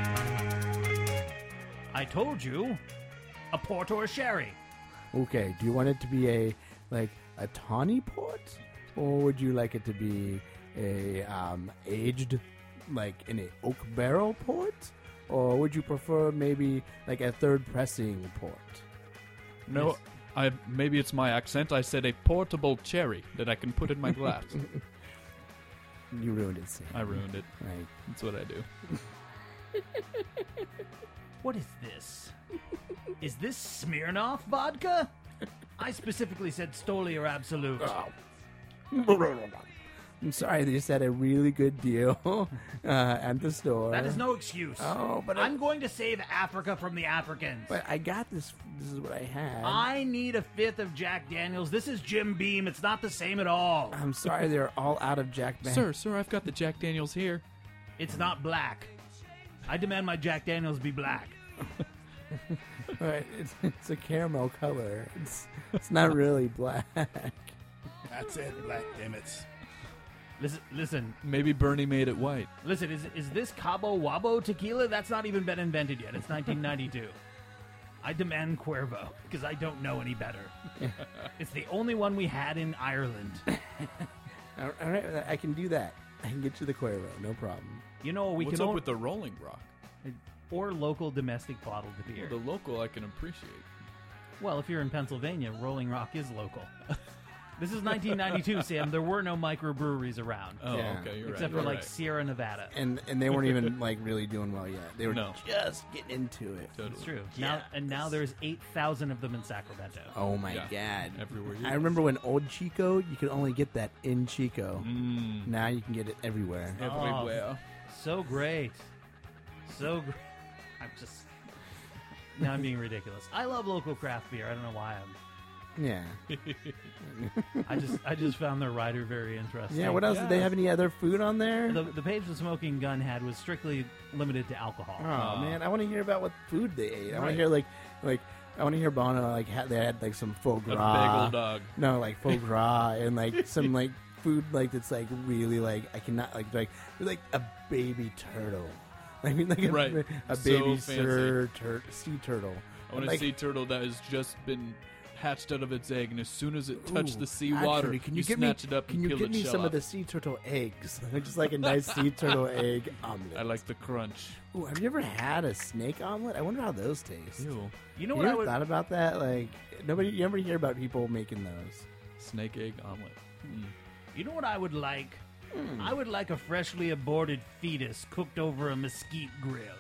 I told you, a port or a sherry. Okay, do you want it to be a tawny port? Or would you like it to be a aged, like in an oak barrel port? Or would you prefer maybe like a third pressing port? No, maybe it's my accent. I said a portable cherry that I can put in my glass. You ruined it, Sam. I ruined it. Right. That's what I do. What is this? Is this Smirnoff vodka? I specifically said Stoli or Absolute. I'm sorry, they just had a really good deal at the store. That is no excuse. Oh, but I'm going to save Africa from the Africans. But I got this. This is what I had. I need a 5th of Jack Daniels. This is Jim Beam. It's not the same at all. I'm sorry, they're all out of Jack Daniels. Sir, I've got the Jack Daniels here. It's not black. I demand my Jack Daniels be black. Right, it's a caramel color. It's not really black. That's it, black dammits. Listen. Maybe Bernie made it white. Listen, is this Cabo Wabo tequila? That's not even been invented yet. It's 1992. I demand Cuervo, because I don't know any better. It's the only one we had in Ireland. All right, I can do that. I can get you the Cuervo, no problem. You know, we What's can up with the Rolling Rock? or local domestic bottled beer. The local I can appreciate. Well, if you're in Pennsylvania, Rolling Rock is local. This is 1992, Sam. There were no microbreweries around. Oh, Yeah. okay, you're right. Except for, you're like, right. Sierra Nevada. And they weren't even like really doing well yet. They were No. just getting into it. Totally. It's true. Now there's 8,000 of them in Sacramento. Oh my Yeah. god! Everywhere you I go. remember when Old Chico, you could only get that in Chico. Mm. Now you can get it everywhere. Everywhere. So great. So great. I'm just... Now I'm being ridiculous. I love local craft beer. I don't know why Yeah. I just found their rider very interesting. Yeah. What else? Did they have any other food on there? The page the Smoking Gun had was strictly limited to alcohol. Oh man, I want to hear about what food they ate. I want Right. to hear like I want to hear Bono they had like some faux A gras. bagel dog. No, like faux gras and like some like food like that's like really like I cannot like a baby turtle. I mean like Right. a So baby fancy. sea turtle. I want a Like- sea turtle that has just been hatched out of its egg, and as soon as it touched Ooh, the sea water, actually, can you snatch it up Can and you peel get its me shell some off. of the sea turtle eggs? Just like a nice sea turtle egg omelet. I like the crunch. Ooh, have you ever had a snake omelet? I wonder how those taste. Ew. You know You what I ever would... thought about that? Like nobody. You ever hear about people making those? Snake egg omelet. Mm. You know what I would like? I would like a freshly aborted fetus cooked over a mesquite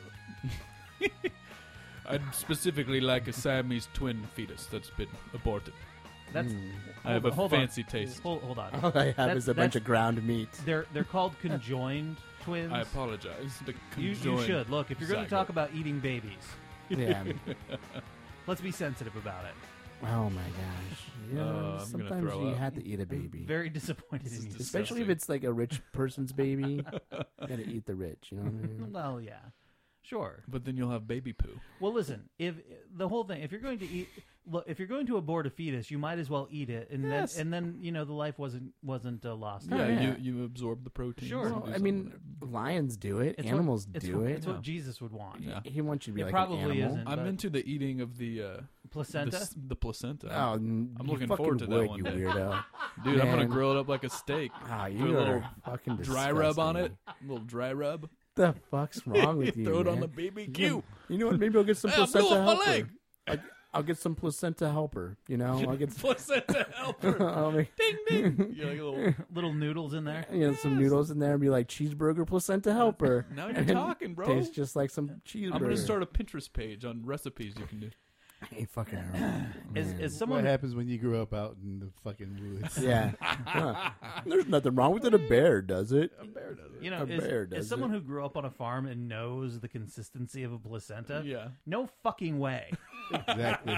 grill. I'd specifically like a Siamese twin fetus that's been aborted. That's... I have a hold on. fancy taste. Hold on. All I have That's- is a bunch that's- of ground meat. They're called conjoined twins. I apologize. The You conjoined should. Look, if you're going to zygote. talk about eating babies, Yeah. let's be sensitive about it. Oh my gosh. Yeah. I'm gonna Sometimes throw you up. have to eat a baby, Very disappointed in you. disgusting. especially if it's like a rich person's baby. You gotta eat the rich. You know what I mean? Well, yeah. Sure. But then you'll have baby poo. Well, listen, if the whole thing, if you're going to eat, look, if you're going to abort a fetus, you might as well eat it, and Yes. then you know the life wasn't lost. Oh, Yeah, yeah. you absorb the protein. Sure. Well, I mean, lions do it. Animals do it. It's what Jesus would want. Yeah. He wants you to be It like probably an animal. isn't. I'm but- into the eating of the Placenta. the placenta. Oh, I'm you looking fucking forward to that would, one you day. weirdo. Dude, I'm gonna Man. grill it up like a steak. Ah, Put a you little are fucking dry rub on it. disgusting. A little dry rub. The fuck's wrong with you? Throw it on man? the BBQ. You know what? Maybe I'll get some Hey, I blew placenta up my helper. leg. I'll get some placenta helper. You know, I'll get Placenta helper. I'll make, Ding ding. You like a little. Little noodles in there. some noodles in there and be like cheeseburger placenta helper. Now you're And talking, bro. Tastes just like some cheeseburger. I'm gonna start a Pinterest page on recipes you can do. Hey, fucking hell. As What someone happens when you grow up out in the fucking woods? Yeah. Huh. There's nothing wrong with it. A bear does it. A bear does it. You know, A bear does as someone it. who grew up on a farm and knows the consistency of a placenta, Yeah. no fucking way. Exactly.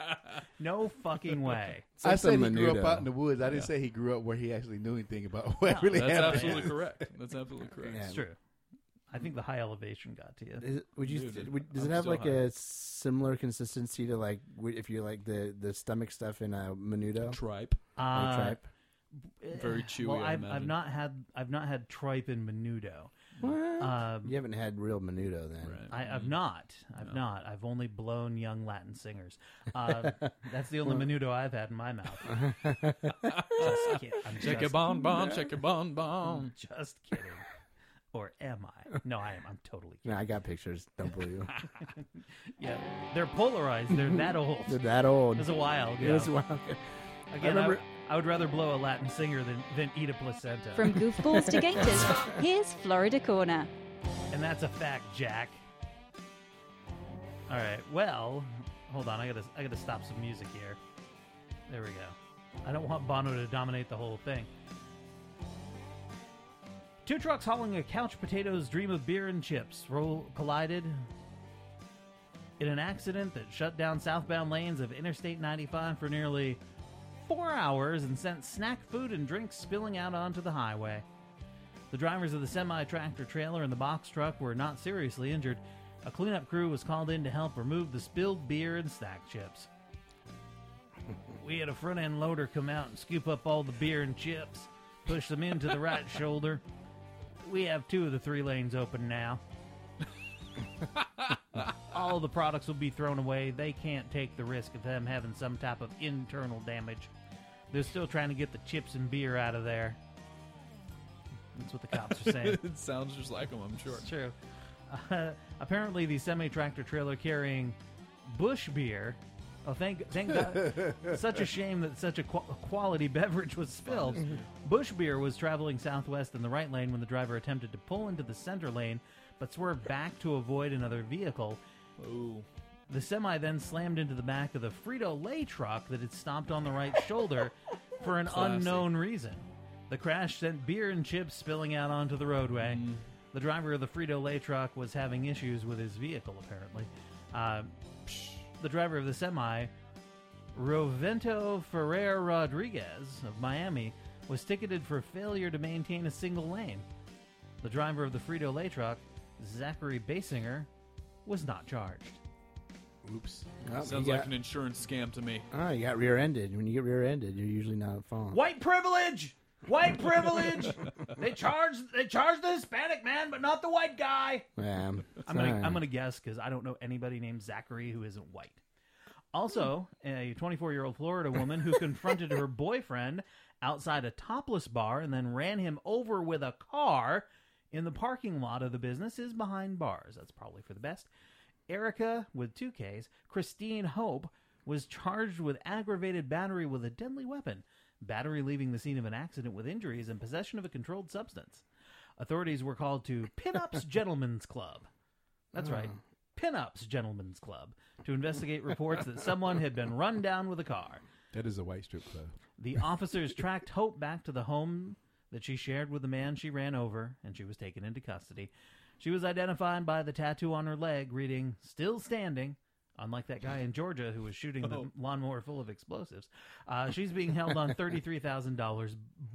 No fucking way. It's like I said he some grew up menudo. out in the woods. I didn't Yeah. say he grew up where he actually knew anything about what really That's happened. absolutely correct. That's absolutely correct. Yeah. It's true. I think the high elevation got to you. Is it, would you? Does I'm it have so like high. a similar consistency to like if you like the stomach stuff in a menudo? Tripe. Like tripe? Very chewy, Well, I I've imagine. not had tripe in menudo. What? You haven't had real menudo then. Right. I've not. I've only blown young Latin singers. That's the only menudo I've had in my mouth. Just kidding. I'm Check your just, bon bon. Check your bon bon. just kidding. Or am I? No, I am. I'm totally kidding. No, I got pictures. Don't believe you. Yeah, they're polarized. They're that old. They're that old. It was a while ago. It was wild. Again, I remember- I would rather blow a Latin singer than eat a placenta. From goofballs to gators, here's Florida Corner. And that's a fact, Jack. All right. Well, hold on. I gotta stop some music here. There we go. I don't want Bono to dominate the whole thing. Two trucks hauling a couch potato's dream of beer and chips collided in an accident that shut down southbound lanes of Interstate 95 for nearly 4 hours and sent snack food and drinks spilling out onto the highway. The drivers of the semi-tractor trailer and the box truck were not seriously injured. A cleanup crew was called in to help remove the spilled beer and snack chips. We had a front-end loader come out and scoop up all the beer and chips. push them into the right shoulder. We have 2 of the 3 lanes open now. All the products will be thrown away. They can't take the risk of them having some type of internal damage. They're still trying to get the chips and beer out of there. That's what the cops are saying. It sounds just like them, I'm sure. It's true. Apparently, the semi-tractor trailer carrying Bush beer. Oh, thank God. Such a shame that such a quality beverage was spilled. Bush beer was traveling southwest in the right lane when the driver attempted to pull into the center lane, but swerved back to avoid another vehicle. Ooh. The semi then slammed into the back of the Frito-Lay truck that had stopped on the right shoulder for an unknown reason. The crash sent beer and chips spilling out onto the roadway. The driver of the Frito-Lay truck was having issues with his vehicle, apparently. The driver of the semi, Rovento Ferrer Rodriguez of Miami, was ticketed for failure to maintain a single lane. The driver of the Frito-Lay truck, Zachary Basinger, was not charged. Oops. Sounds like an insurance scam to me. Oh, you got rear-ended. When you get rear-ended, you're usually not at fault. White privilege! White privilege! They charge the Hispanic man, but not the white guy. Yeah, I'm gonna guess because I don't know anybody named Zachary who isn't white. Also, a 24-year-old Florida woman who confronted her boyfriend outside a topless bar and then ran him over with a car in the parking lot of the business is behind bars. That's probably for the best. Erica, with 2 Ks, Christine Hope, was charged with aggravated battery with a deadly weapon, battery leaving the scene of an accident with injuries, and possession of a controlled substance. Authorities were called to Pinups Gentlemen's Club. That's right, Pinups Gentlemen's Club, to investigate reports that someone had been run down with a car. That is a white strip club. The officers tracked Hope back to the home that she shared with the man she ran over, and she was taken into custody. She was identified by the tattoo on her leg reading, "Still standing," unlike that guy in Georgia who was shooting the lawnmower full of explosives. She's being held on $33,000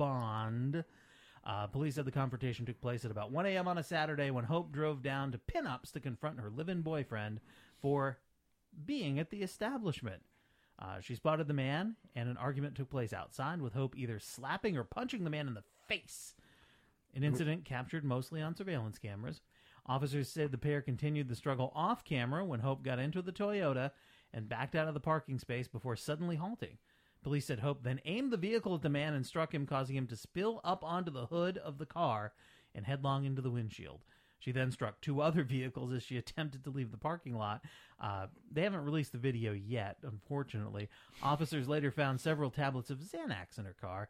bond. Police said the confrontation took place at about 1 a.m. on a Saturday when Hope drove down to Pinups to confront her live-in boyfriend for being at the establishment. She spotted the man, and an argument took place outside, with Hope either slapping or punching the man in the face. An incident captured mostly on surveillance cameras. Officers said the pair continued the struggle off camera when Hope got into the Toyota and backed out of the parking space before suddenly halting. Police said Hope then aimed the vehicle at the man and struck him, causing him to spill up onto the hood of the car and headlong into the windshield. She then struck 2 other vehicles as she attempted to leave the parking lot. They haven't released the video yet, unfortunately. Officers later found several tablets of Xanax in her car.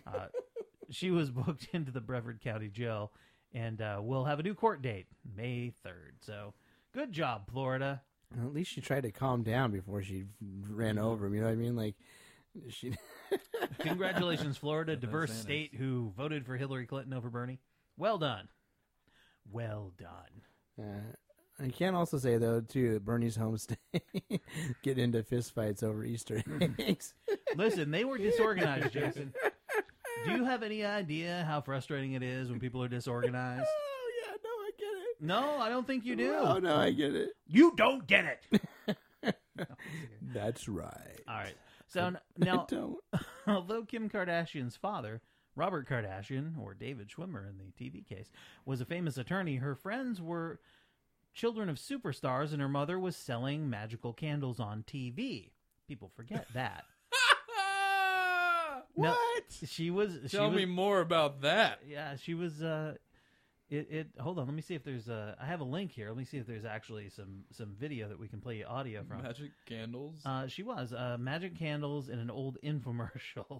She was booked into the Brevard County Jail and will have a new court date, May 3rd. So, good job, Florida. Well, at least she tried to calm down before she ran over him. You know what I mean? Like, she. Congratulations, Florida, diverse state who voted for Hillary Clinton over Bernie. Well done. Well done. I can also say, though, too, that Bernie's home state get into fistfights over Easter eggs. Listen, they were disorganized, Jason. Do you have any idea how frustrating it is when people are disorganized? Oh, yeah, no, I get it. No, I don't think you do. Oh, no, I get it. You don't get it. That's right. All right. So now, although Kim Kardashian's father, Robert Kardashian, or David Schwimmer in the TV case, was a famous attorney, her friends were children of superstars, and her mother was selling magical candles on TV. People forget that. What? No, she was. Tell me more about that. Yeah, she was. Hold on. Let me see if there's a. I have a link here. Let me see if there's actually some video that we can play audio from. Magic candles. She was magic candles in an old infomercial.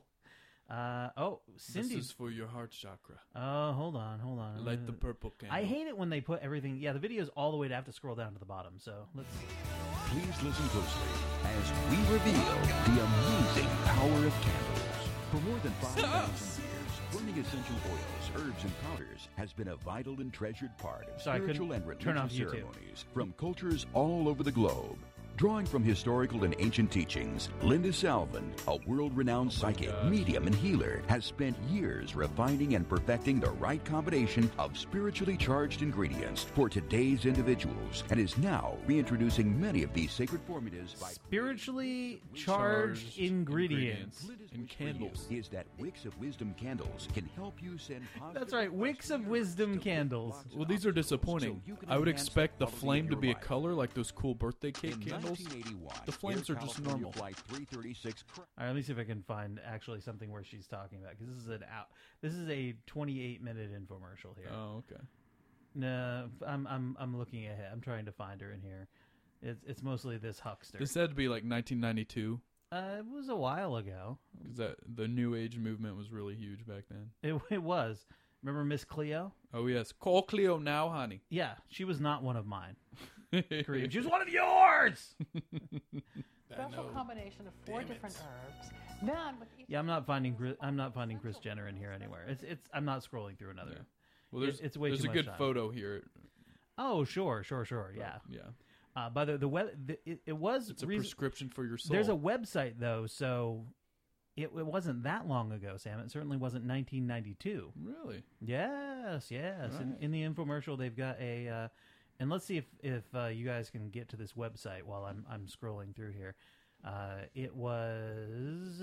Cindy. This is for your heart chakra. Oh, hold on. Light the purple candle. I hate it when they put everything. Yeah, the video's all the way to have to scroll down to the bottom. So let's see. Please listen closely as we reveal the amazing power of candles. For more than 5,000 years, burning essential oils, herbs, and powders has been a vital and treasured part of spiritual and religious ceremonies from cultures all over the globe. Drawing from historical and ancient teachings, Linda Salvin, a world-renowned psychic, medium, and healer, has spent years refining and perfecting the right combination of spiritually charged ingredients for today's individuals, and is now reintroducing many of these sacred formulas by Spiritually charged ingredients. and candles. Is that Wicks of Wisdom candles can help you send positive. That's right, Wicks of Wisdom candles. Well, these are disappointing. I would expect the flame to be a color like those cool birthday cake candles. The flames are just normal. Flight 336. All right, let me see if I can find actually something where she's talking about, because this is a 28-minute infomercial here. Oh, okay. No, I'm looking ahead. I'm trying to find her in here. It's mostly this huckster. This had to be like 1992. It was a while ago. Because the New Age movement was really huge back then. It was. Remember Miss Cleo? Oh, yes. Call Cleo now, honey. Yeah, she was not one of mine. Kareem, she was one of yours! Special combination of 4 different herbs. Then with each Yeah, I'm not finding Kris Jenner in here anywhere. It's I'm not scrolling through another. Yeah. Well, there's It's a good photo here. Oh, sure. Yeah. Yeah. By the web, it was. It's a prescription for your soul. There's a website though, so it wasn't that long ago, Sam. It certainly wasn't 1992. Really? Yes. Right. In the infomercial, they've got a. And let's see if you guys can get to this website while I'm scrolling through here. It was.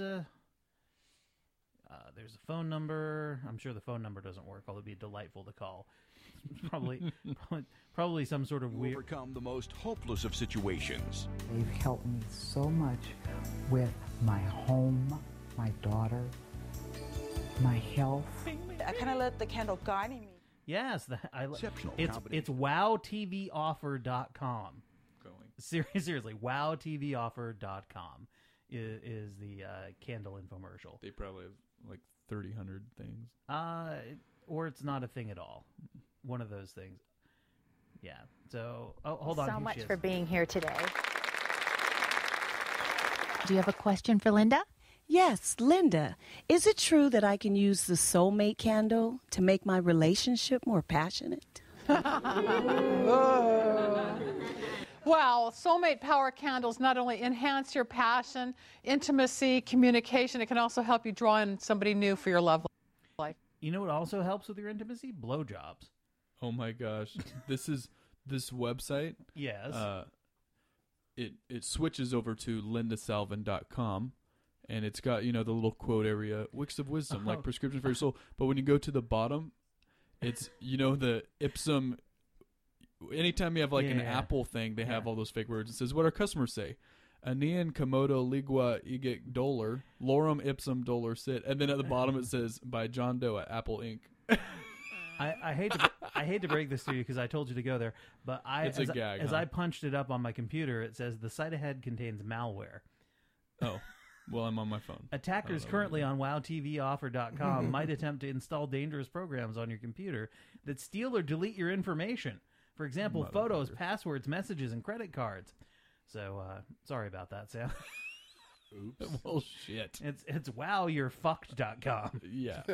There's a phone number. I'm sure the phone number doesn't work, although it'd be delightful to call. Probably some sort of weird. Overcome the most hopeless of situations. They've helped me so much with my home, my daughter, my health. I kind of let the candle guide me. Yes, Exceptional it's combination. wowtvoffer.com. Seriously, wowtvoffer.com is the candle infomercial. They probably have like 3,000 things. Or it's not a thing at all. One of those things. Yeah. So, hold on. So Here much she is. for being here today. Do you have a question for Linda? Yes, Linda. Is it true that I can use the soulmate candle to make my relationship more passionate? Well, soulmate power candles not only enhance your passion, intimacy, communication, it can also help you draw in somebody new for your love life. You know what also helps with your intimacy? Blowjobs. Oh my gosh. This website. Yes. It switches over to lindasalvin.com, and it's got, the little quote area, Wicks of Wisdom, like prescription for your soul. But when you go to the bottom, it's, the Ipsum. Anytime you have like an Apple thing, they have all those fake words. It says, what our customers say. Anian Komodo Ligua Igik Doler, Lorem Ipsum Doler Sit. And then at the bottom it says, by John Doe at Apple Inc. I hate to break this to you because I told you to go there, but as I punched it up on my computer, it says the site ahead contains malware. Oh, well, I'm on my phone. Attackers currently on wowtvoffer.com might attempt to install dangerous programs on your computer that steal or delete your information. For example, photos, passwords, messages, and credit cards. So, sorry about that, Sam. Oops. Well, shit. It's wowyourfucked.com. Yeah.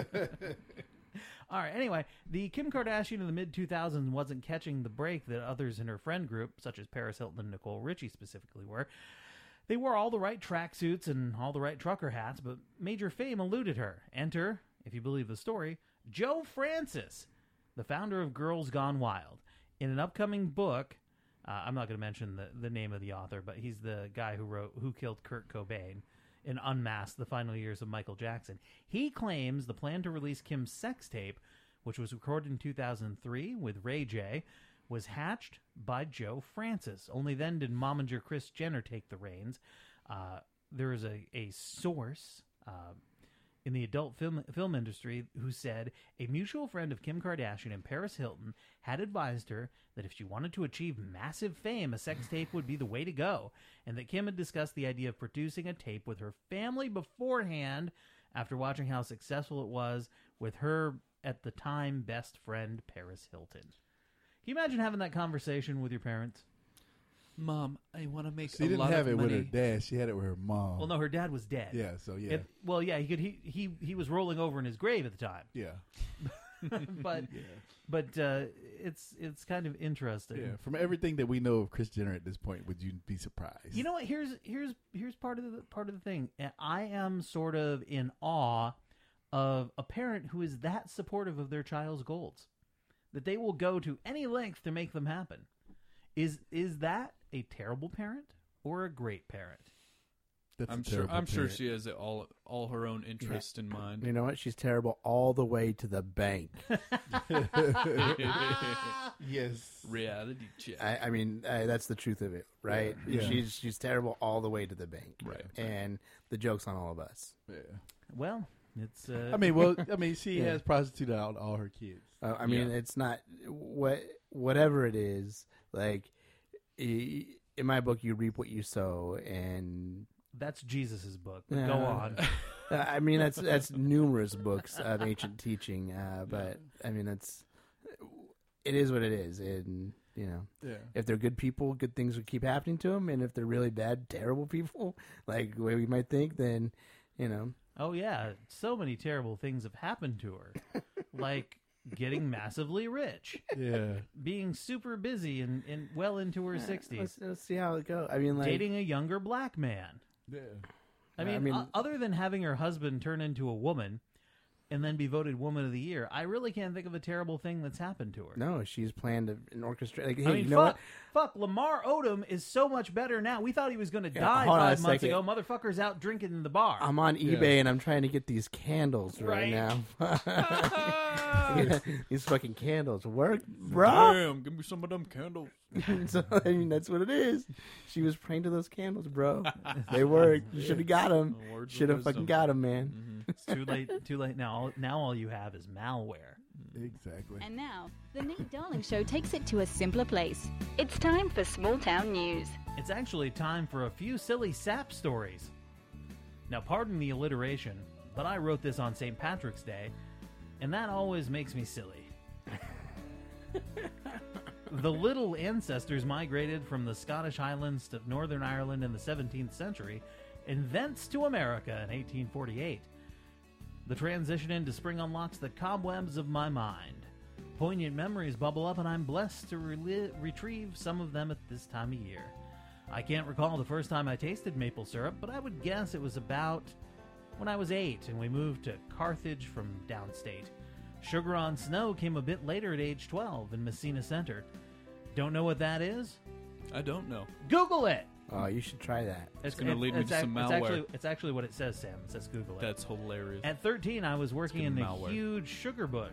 All right, anyway, the Kim Kardashian in the mid-2000s wasn't catching the break that others in her friend group, such as Paris Hilton and Nicole Richie specifically, were. They wore all the right tracksuits and all the right trucker hats, but major fame eluded her. Enter, if you believe the story, Joe Francis, the founder of Girls Gone Wild. In an upcoming book, I'm not going to mention the name of the author, but he's the guy who wrote Who Killed Kurt Cobain in Unmasked, the Final Years of Michael Jackson. He claims the plan to release Kim's sex tape, which was recorded in 2003 with Ray J, was hatched by Joe Francis. Only then did momager Kris Jenner take the reins. There is a source in the adult film industry who said a mutual friend of Kim Kardashian and Paris Hilton had advised her that if she wanted to achieve massive fame, a sex tape would be the way to go, and that Kim had discussed the idea of producing a tape with her family beforehand after watching how successful it was with her, at the time, best friend, Paris Hilton. Can you imagine having that conversation with your parents? Mom, I want to make she didn't have it with her dad. She had it with her mom. Well, no, her dad was dead. Yeah, so yeah. He was rolling over in his grave at the time. Yeah. but it's kind of interesting. Yeah, from everything that we know of Kris Jenner at this point, would you be surprised? You know what? Here's part of the thing. I am sort of in awe of a parent who is that supportive of their child's goals, that they will go to any length to make them happen. Is that a terrible parent or a great parent? I'm sure she has all her own interest in mind. You know what? She's terrible all the way to the bank. Yes. Reality check. I mean, that's the truth of it, right? Yeah. She's terrible all the way to the bank. Right. And the joke's on all of us. Yeah. Well, it's. She has prostituted out all her kids. It's not whatever it is. Like in my book, you reap what you sow, and that's Jesus's book. But go on. That's numerous books of ancient teaching. But it is what it is, and if they're good people, good things will keep happening to them, and if they're really bad, terrible people, like the way we might think, then Oh yeah, so many terrible things have happened to her, like getting massively rich, being super busy and well into her 60s. Let's see how it goes. Dating a younger black man. Yeah. Other than having her husband turn into a woman and then be voted Woman of the Year, I really can't think of a terrible thing that's happened to her. No, she's planned an orchestra. Like, fuck, Lamar Odom is so much better now. We thought he was going to die 5 months ago. Motherfucker's out drinking in the bar. I'm on eBay and I'm trying to get these candles right now. These fucking candles work, bro. Damn, give me some of them candles. So, that's what it is. She was praying to those candles, bro. They worked. You should have got them. Should have fucking got them, man. Mm-hmm. It's too late now. Now all you have is malware. Exactly. And now, the Nate Darling Show takes it to a simpler place. It's time for Small Town News. It's actually time for a few silly sap stories. Now, pardon the alliteration, but I wrote this on St. Patrick's Day, and that always makes me silly. The Little ancestors migrated from the Scottish Highlands to Northern Ireland in the 17th century, and thence to America in 1848. The transition into spring unlocks the cobwebs of my mind. Poignant memories bubble up, and I'm blessed to retrieve some of them at this time of year. I can't recall the first time I tasted maple syrup, but I would guess it was about when I was 8 and we moved to Carthage from downstate. Sugar on Snow came a bit later at age 12 in Messina Center. Don't know what that is? I don't know. Google it! Oh, you should try that. It's going to lead me to some malware. It's actually what it says, Sam. It says Google it. That's hilarious. At 13, I was working in the huge sugar bush.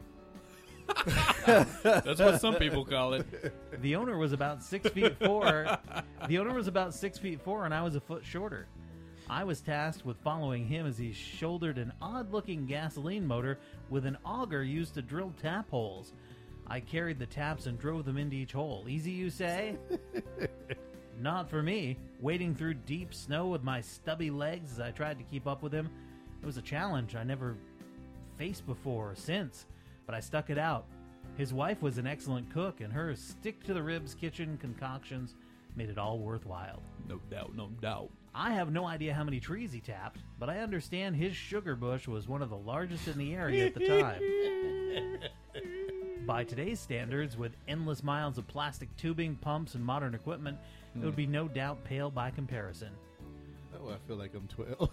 That's what some people call it. The owner was about 6'4". The owner was about 6'4", and I was a foot shorter. I was tasked with following him as he shouldered an odd-looking gasoline motor with an auger used to drill tap holes. I carried the taps and drove them into each hole. Easy, you say? Not for me. Wading through deep snow with my stubby legs as I tried to keep up with him. It was a challenge I never faced before or since, but I stuck it out. His wife was an excellent cook, and her stick-to-the-ribs kitchen concoctions made it all worthwhile. No doubt, no doubt. I have no idea how many trees he tapped, but I understand his sugar bush was one of the largest in the area at the time. By today's standards, with endless miles of plastic tubing, pumps, and modern equipment, it would be no doubt pale by comparison. Oh, I feel like I'm 12.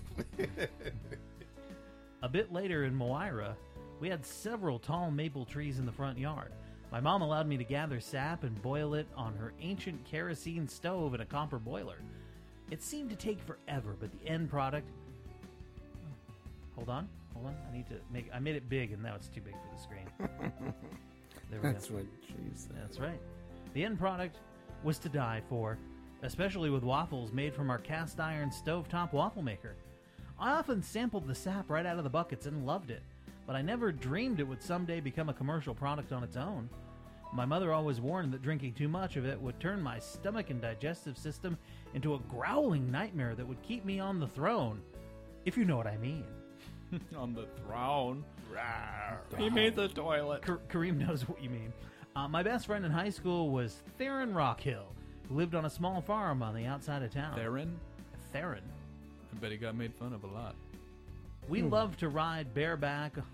A bit later in Moira, we had several tall maple trees in the front yard. My mom allowed me to gather sap and boil it on her ancient kerosene stove in a copper boiler. It seemed to take forever, but the end product... Hold on. I made it big, and now it's too big for the screen. There we That's go. what she said. That's right. The end product was to die for, especially with waffles made from our cast iron stovetop waffle maker. I often sampled the sap right out of the buckets and loved it, but I never dreamed it would someday become a commercial product on its own. My mother always warned that drinking too much of it would turn my stomach and digestive system into a growling nightmare that would keep me on the throne, if you know what I mean. On the throne? He made the toilet. Kareem knows what you mean. My best friend in high school was Theron Rockhill, who lived on a small farm on the outside of town. Theron? Theron. I bet he got made fun of a lot. We loved to ride bareback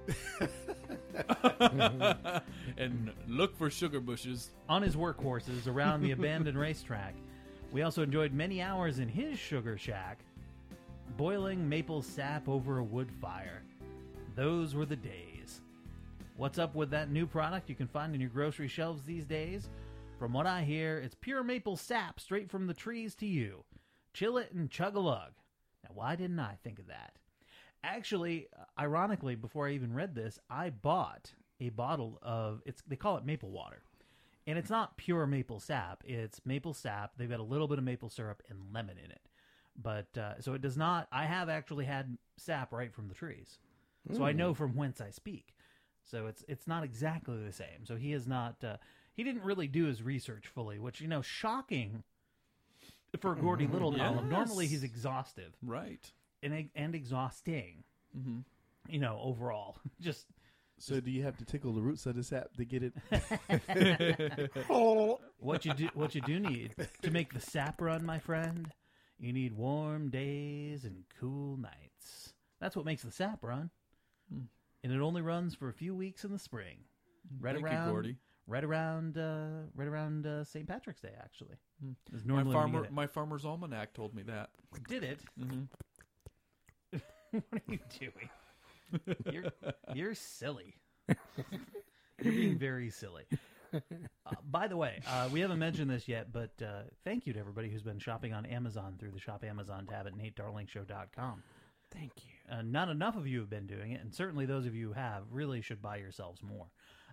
And look for sugar bushes. On his workhorses around the abandoned racetrack. We also enjoyed many hours in his sugar shack, boiling maple sap over a wood fire. Those were the days. What's up with that new product you can find in your grocery shelves these days? From what I hear, it's pure maple sap straight from the trees to you. Chill it and chug-a-lug. Now, why didn't I think of that? Actually, ironically, before I even read this, I bought a bottle of, they call it maple water. And it's not pure maple sap. It's maple sap. They've got a little bit of maple syrup and lemon in it. But, so it does not, I have actually had sap right from the trees. So I know from whence I speak. So it's not exactly the same. So he is not, he didn't really do his research fully, which, you know, shocking for Gordy Little column. Normally he's exhaustive. Right. And exhausting. Mm-hmm. You know, overall. So do you have to tickle the roots of the sap to get it? What you do need to make the sap run, my friend, you need warm days and cool nights. That's what makes the sap run. And it only runs for a few weeks in the spring. Right around St. Patrick's Day, actually. My Farmer's Almanac told me that. Did it? Mm-hmm. What are you doing? You're silly. You're being very silly. By the way, we haven't mentioned this yet, but thank you to everybody who's been shopping on Amazon through the Shop Amazon tab at NateDarlingShow.com. Thank you. Not enough of you have been doing it, and certainly those of you who have really should buy yourselves more.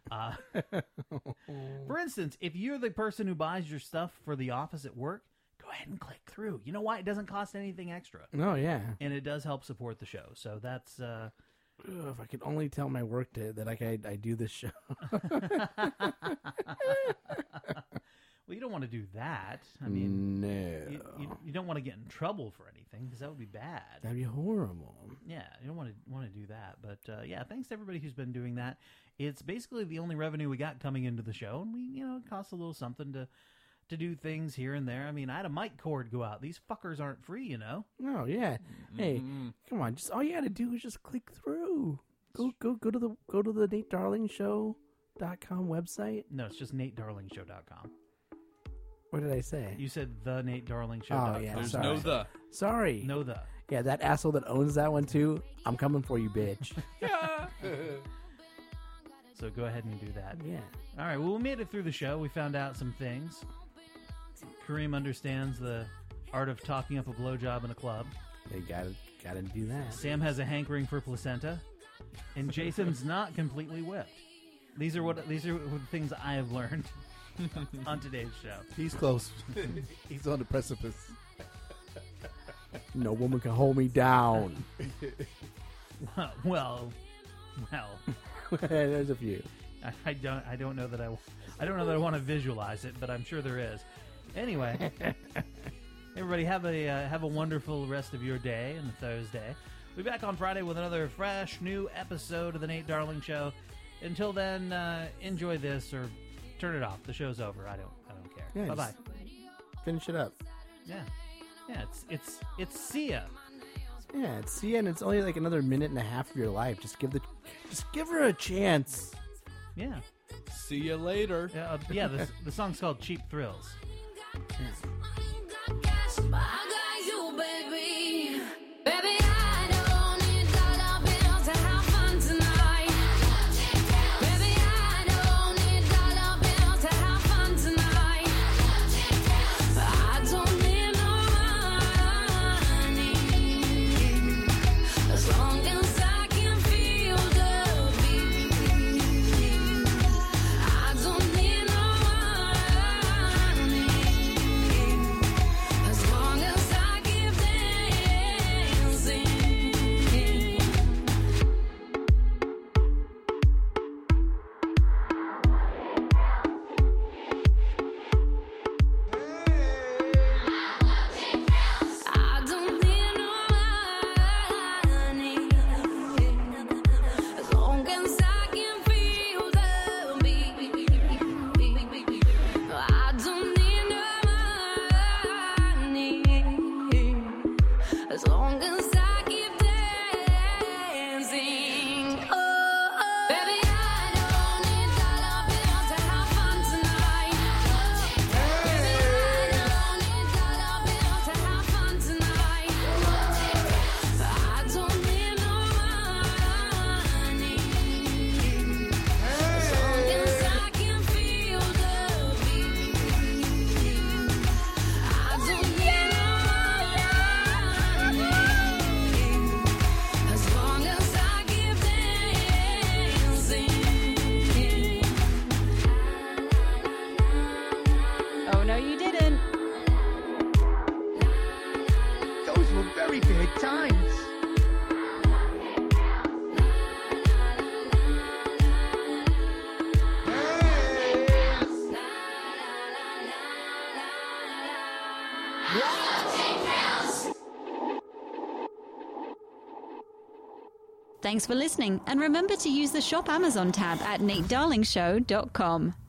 For instance, if you're the person who buys your stuff for the office at work, go ahead and click through. You know why? It doesn't cost anything extra. Oh, yeah. And it does help support the show. So that's... if I could only tell my work that I do this show. Well, you don't want to do that. I mean, no. You don't want to get in trouble for anything because that would be bad. That'd be horrible. Yeah, you don't want to do that. But yeah, thanks to everybody who's been doing that. It's basically the only revenue we got coming into the show, and it costs a little something to do things here and there. I mean, I had a mic cord go out. These fuckers aren't free, you know. Oh yeah. Hey, come on. Just all you had to do was just click through. Go to the NateDarlingShow.com website. No, it's just NateDarlingShow.com. What did I say? You said the NateDarlingShow.com. Oh yeah. There's sorry. no the. Sorry. No the. Yeah, that asshole that owns that one too. I'm coming for you, bitch. So go ahead and do that. Yeah. All right. Well, we made it through the show. We found out some things. Kareem understands the art of talking up a blowjob in a club. You gotta do that. Sam has a hankering for placenta, and Jason's not completely whipped. These are the things I have learned on today's show. He's close. He's on the precipice. No woman can hold me down. Well. There's a few. I don't know that I want to visualize it, but I'm sure there is. Anyway, everybody have a wonderful rest of your day and Thursday. We'll be back on Friday with another fresh new episode of the Nate Darling Show. Until then, enjoy this or turn it off. The show's over. I don't care. Yeah, bye-bye. Finish it up. Yeah. It's see ya. Yeah, it's see ya, and it's only like another minute and a half of your life. Just give her a chance. Yeah. See you later. Yeah, the song's called Cheap Thrills. Thanks for listening, and remember to use the Shop Amazon tab at natedarlingshow.com.